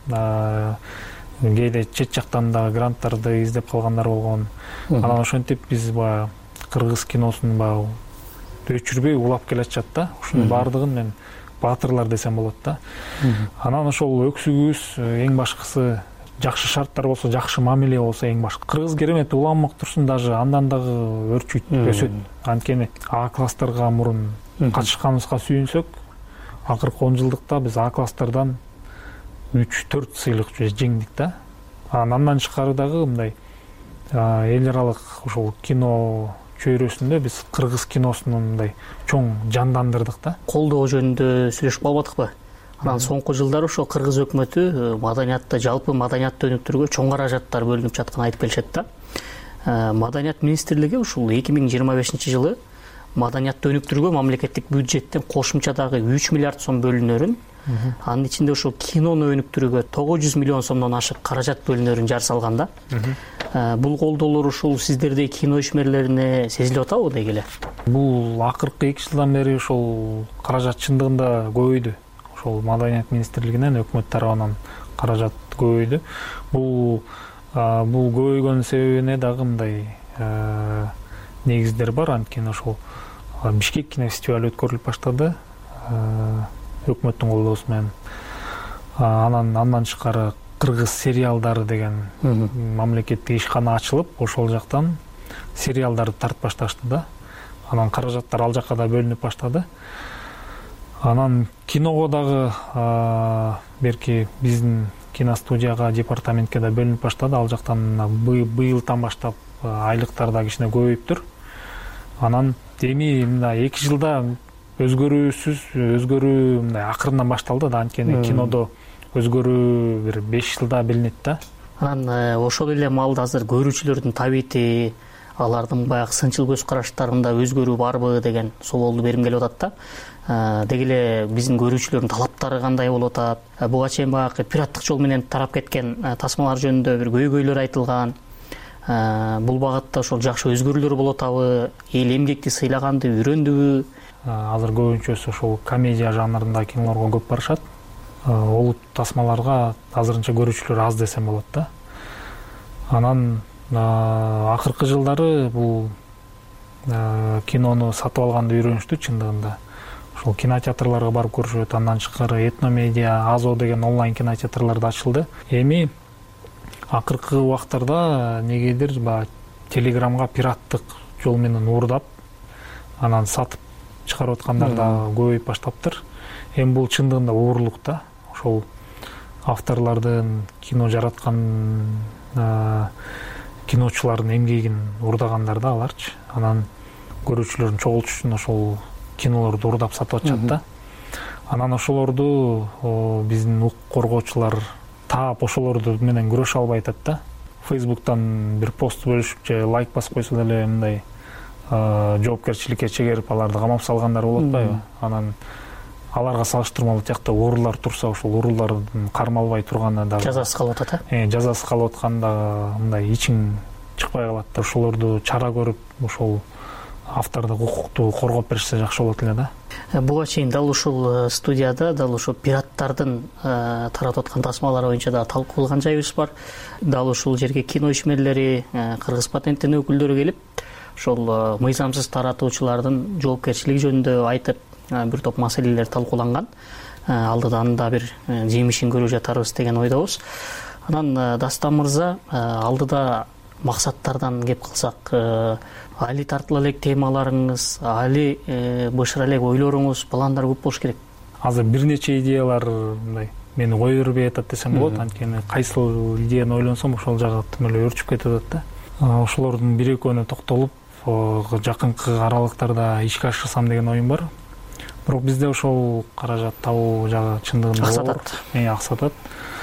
кээде чет жактан да гранттарды издеп калгандар болгон. Анан ошентип биз баягы кыргыз киносун баягы өчүрбөй улап келатышат да. Ушунун баардыгын мен баатырлар десем болот да. Анан ошол өксүгүбүз эң башкысы жакшы шарттар болсо, жакшы мамиле болсо эң башкы. Кыргыз керемети уламак турсун, даже андан дагы өрчүйт, өсөт. Анткени А класстарга мурун катышканыбызга сүйүнсөк, акыркы он жылдыкта биз А класстардан үч төрт сыйлык жеңдик да. Андан тышкары дагы мындай эл аралык ошол кино чөйрөсүндө биз кыргыз киносун мындай чоң жандандырдык да. Колдоо жөнүндө сүйлөшүп калбадыкпы? Анан соңку жылдары ошо кыргыз өкмөтү маданиятты, жалпы маданиятты өнүктүрүүгө чоң каражаттар бөлүнүп жатканын айтып келишет да. Маданият министрлиги ушул эки миң жыйырма бешинчи жылы маданиятты өнүктүрүүгө мамлекеттик бюджеттен кошумча дагы үч миллиард сом бөлүнөрүн, анын ичинде ушул кинону өнүктүрүүгө тогуз жүз миллион сомдон ашык каражат бөлүнөрүн жар салган да. Бул колдоолор ушул сиздердей кино ишмерлерине сезилип атабы деги эле? Бул акыркы эки жылдан бери ошол каражат чындыгында көбөйдү. ошол маданият министрлигинен өкмөт тарабынан каражат көбөйдү. Бул бул көбөйгөнүн себебине дагы мындай негиздер бар. Анткени ошол Бишкек кинофестивалы өткөрүлүп баштады өкмөттүн колдоосу менен. Анан андан тышкары кыргыз сериалдары деген мамлекеттик ишкана ачылып, ошол жактан сериалдарды тартып башташты да. Анан каражаттар ал жакка да бөлүнүп баштады. Анан киного дагы берки биздин киностудияга, департаментке да бөлүнүп баштады. Ал жактан быйылдан баштап айлыктар да кичине көбөйүптүр. Анан эми мындай эки жылда өзгөрүүсүз өзгөрүү мындай акырындан башталды да. Анткени кинодо өзгөрүү бир беш жылда билинет да. Анан ошол эле маалда азыр көрүүчүлөрдүн табити, алардын баягы сынчыл көз караштарында өзгөрүү барбы деген соолду берим келип атат да. Деги эле биздин көрүүчүлөрдүн талаптары кандай болуп атат? Буга чейин баягы пираттык жол менен тарап кеткен тасмалар жөнүндө бир көйгөйлөр айтылган. Бул багытта ошол жакшы өзгөрүүлөр болуп атабы? Эл эмгекти сыйлаганды, үйрөндүбү? Азыр көбүнчөсү ошол комедия жанрында кинолорго көп барышат. Олут тасмаларга азырынча көрүүчүлөр аз десем болот да. Анан акыркы жылдары бул кинону сатып алганды үйрөнүштү чындыгында. Ошол кинотеатрларга барып көрүшөт. Андан тышкары Этномедиа, Азо деген онлайн кинотеатрлар да ачылды. Эми акыркы убактарда негедир баягы телеграмга пираттык жол менен уурдап, анан сатып чыгарып аткандар да көбөйүп баштаптыр. Эми бул чындыгында оорлук да. Ошол авторлордун, кино жараткан киночулардын эмгегин уурдагандар да аларчы. Анан көрүүчүлөрдүн чогултуш үчүн ошол кинолорду уурдап сатып атышат да. Анан ошолорду биздин укук коргоочулар таап ошолорду менен күрөшө албай атат да. Фейсбуктан бир пост бөлүшүп же лайк басып койсо деле мындай жоопкерчиликке чегерип аларды камап салгандар болуп атпайбы? Анан аларга салыштырмалуу тиякта уруулар турса, ошол уруулардын кармалбай турганы дагы жазасы калып атат, э? Жазасы калып атканда мындай ичиң чыкпай калат да. Ошолорду чара көрүп, ошол автордук укукту коргоп беришсе жакшы болот эле да. Буга чейин дал ушул студияда дал ушул пираттардын таратып аткан тасмалары боюнча да талкуулаган жайыбыз бар. Дал ушул жерге кино ишмерлери, кыргыз патенттин өкүлдөрү келип, ошол мыйзамсыз таратуучулардын жоопкерчилиги жөнүндө айтып, бир топ маселелер талкууланган. Алдыдан да бир жемишин көрүп жатарбыз деген ойдобуз. Анан Дастан мырза, алдыда максаттардан кеп калсак, али тартыла элек темаларыңыз, али бышыра элек ойлоруңуз, пландар көп болуш керек. Азыр бир нече идеялар мындай мени кой бербей атат десем болот. Анткени кайсыл идеяны ойлонсом ошол жагы тым эле өрчүп кетип атат да. Ошолордун бир экөөнө токтолуп, жакынкы аралыктарда ишке ашырсам деген оюм бар. Бирок бизде ошол каражат табуу жагы чындыгында аксатат. Э, аксатат.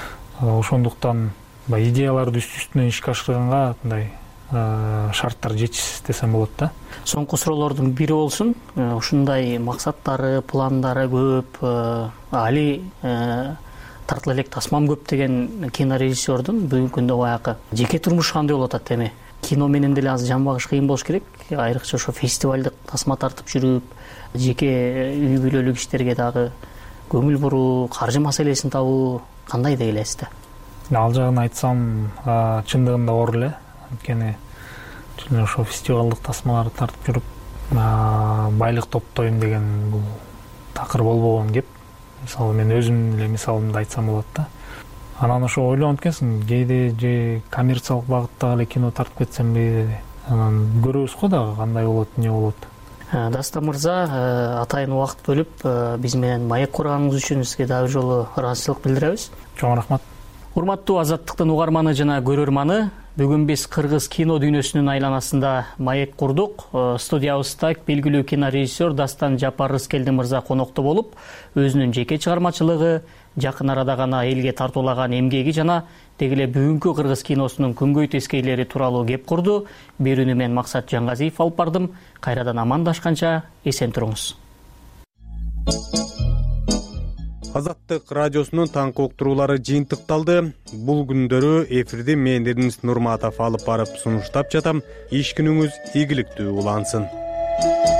Ошондуктан баягы идеяларды үстү-үстүнөн ишке ашырганга мындай шарттар жетишсиз десем болот да. Соңку суроолордун бири болсун. Ушундай максаттары, пландары көп, али тартыла элек тасмам көп деген кинорежиссердун бүгүнкү күндө баягы жеке турмушу кандай болуп атат эми? Кино менен деле азыр жан багыш кыйын болуш керек. Айрыкча ошо фестивалдык тасма тартып жүрүп, жеке үй бүлөлүк иштерге дагы көңүл буруу, каржы маселесин табуу кандай деп элесиз? Ал жагын айтсам, чындыгында оор эле. Анткени ошо фестивалдык тасмаларды тартып жүрүп, байлык топтойм деген бул такыр болбогон кеп. Мисалы мен өзүмдүн эле мисалымды айтсам болот да. Анан ошо ойлонуп экенсиң, кээде же коммерциялык багыттагы эле кино тартып кетсемби? Анан көрөбүз го дагы кандай болот, эмне болот. Дастан мырза, атайын убакыт бөлүп биз менен маек курганыңыз үчүн сизге дагы бир жолу ыраазычылык билдиребиз. Чоң рахмат. Урматтуу Азаттыктын угарманы жана көрөрманы, бүгүн биз кыргыз кино дүйнөсүнүн айланасында маек курдук. Студиябызда белгилүү кинорежиссер Дастан Жапар-Рыскелди мырза конокто болуп, өзүнүн жеке чыгармачылыгы, жакын арада гана элге тартуулаган эмгеги жана деги эле бүгүнкү кыргыз киносунун күнгөй тескейлери тууралуу кеп курду. Берүүнү мен Максат Жаңгазиев алып бардым. Кайрадан амандашканча эсен туруңуз. Азаттык радиосунун таңкы уктуруулары жыйынтыкталды. Бул күндөрү эфирди мен Эрнис Нурматов алып барып сунуштап жатам. Иш күнүңүз ийгиликтүү улансын.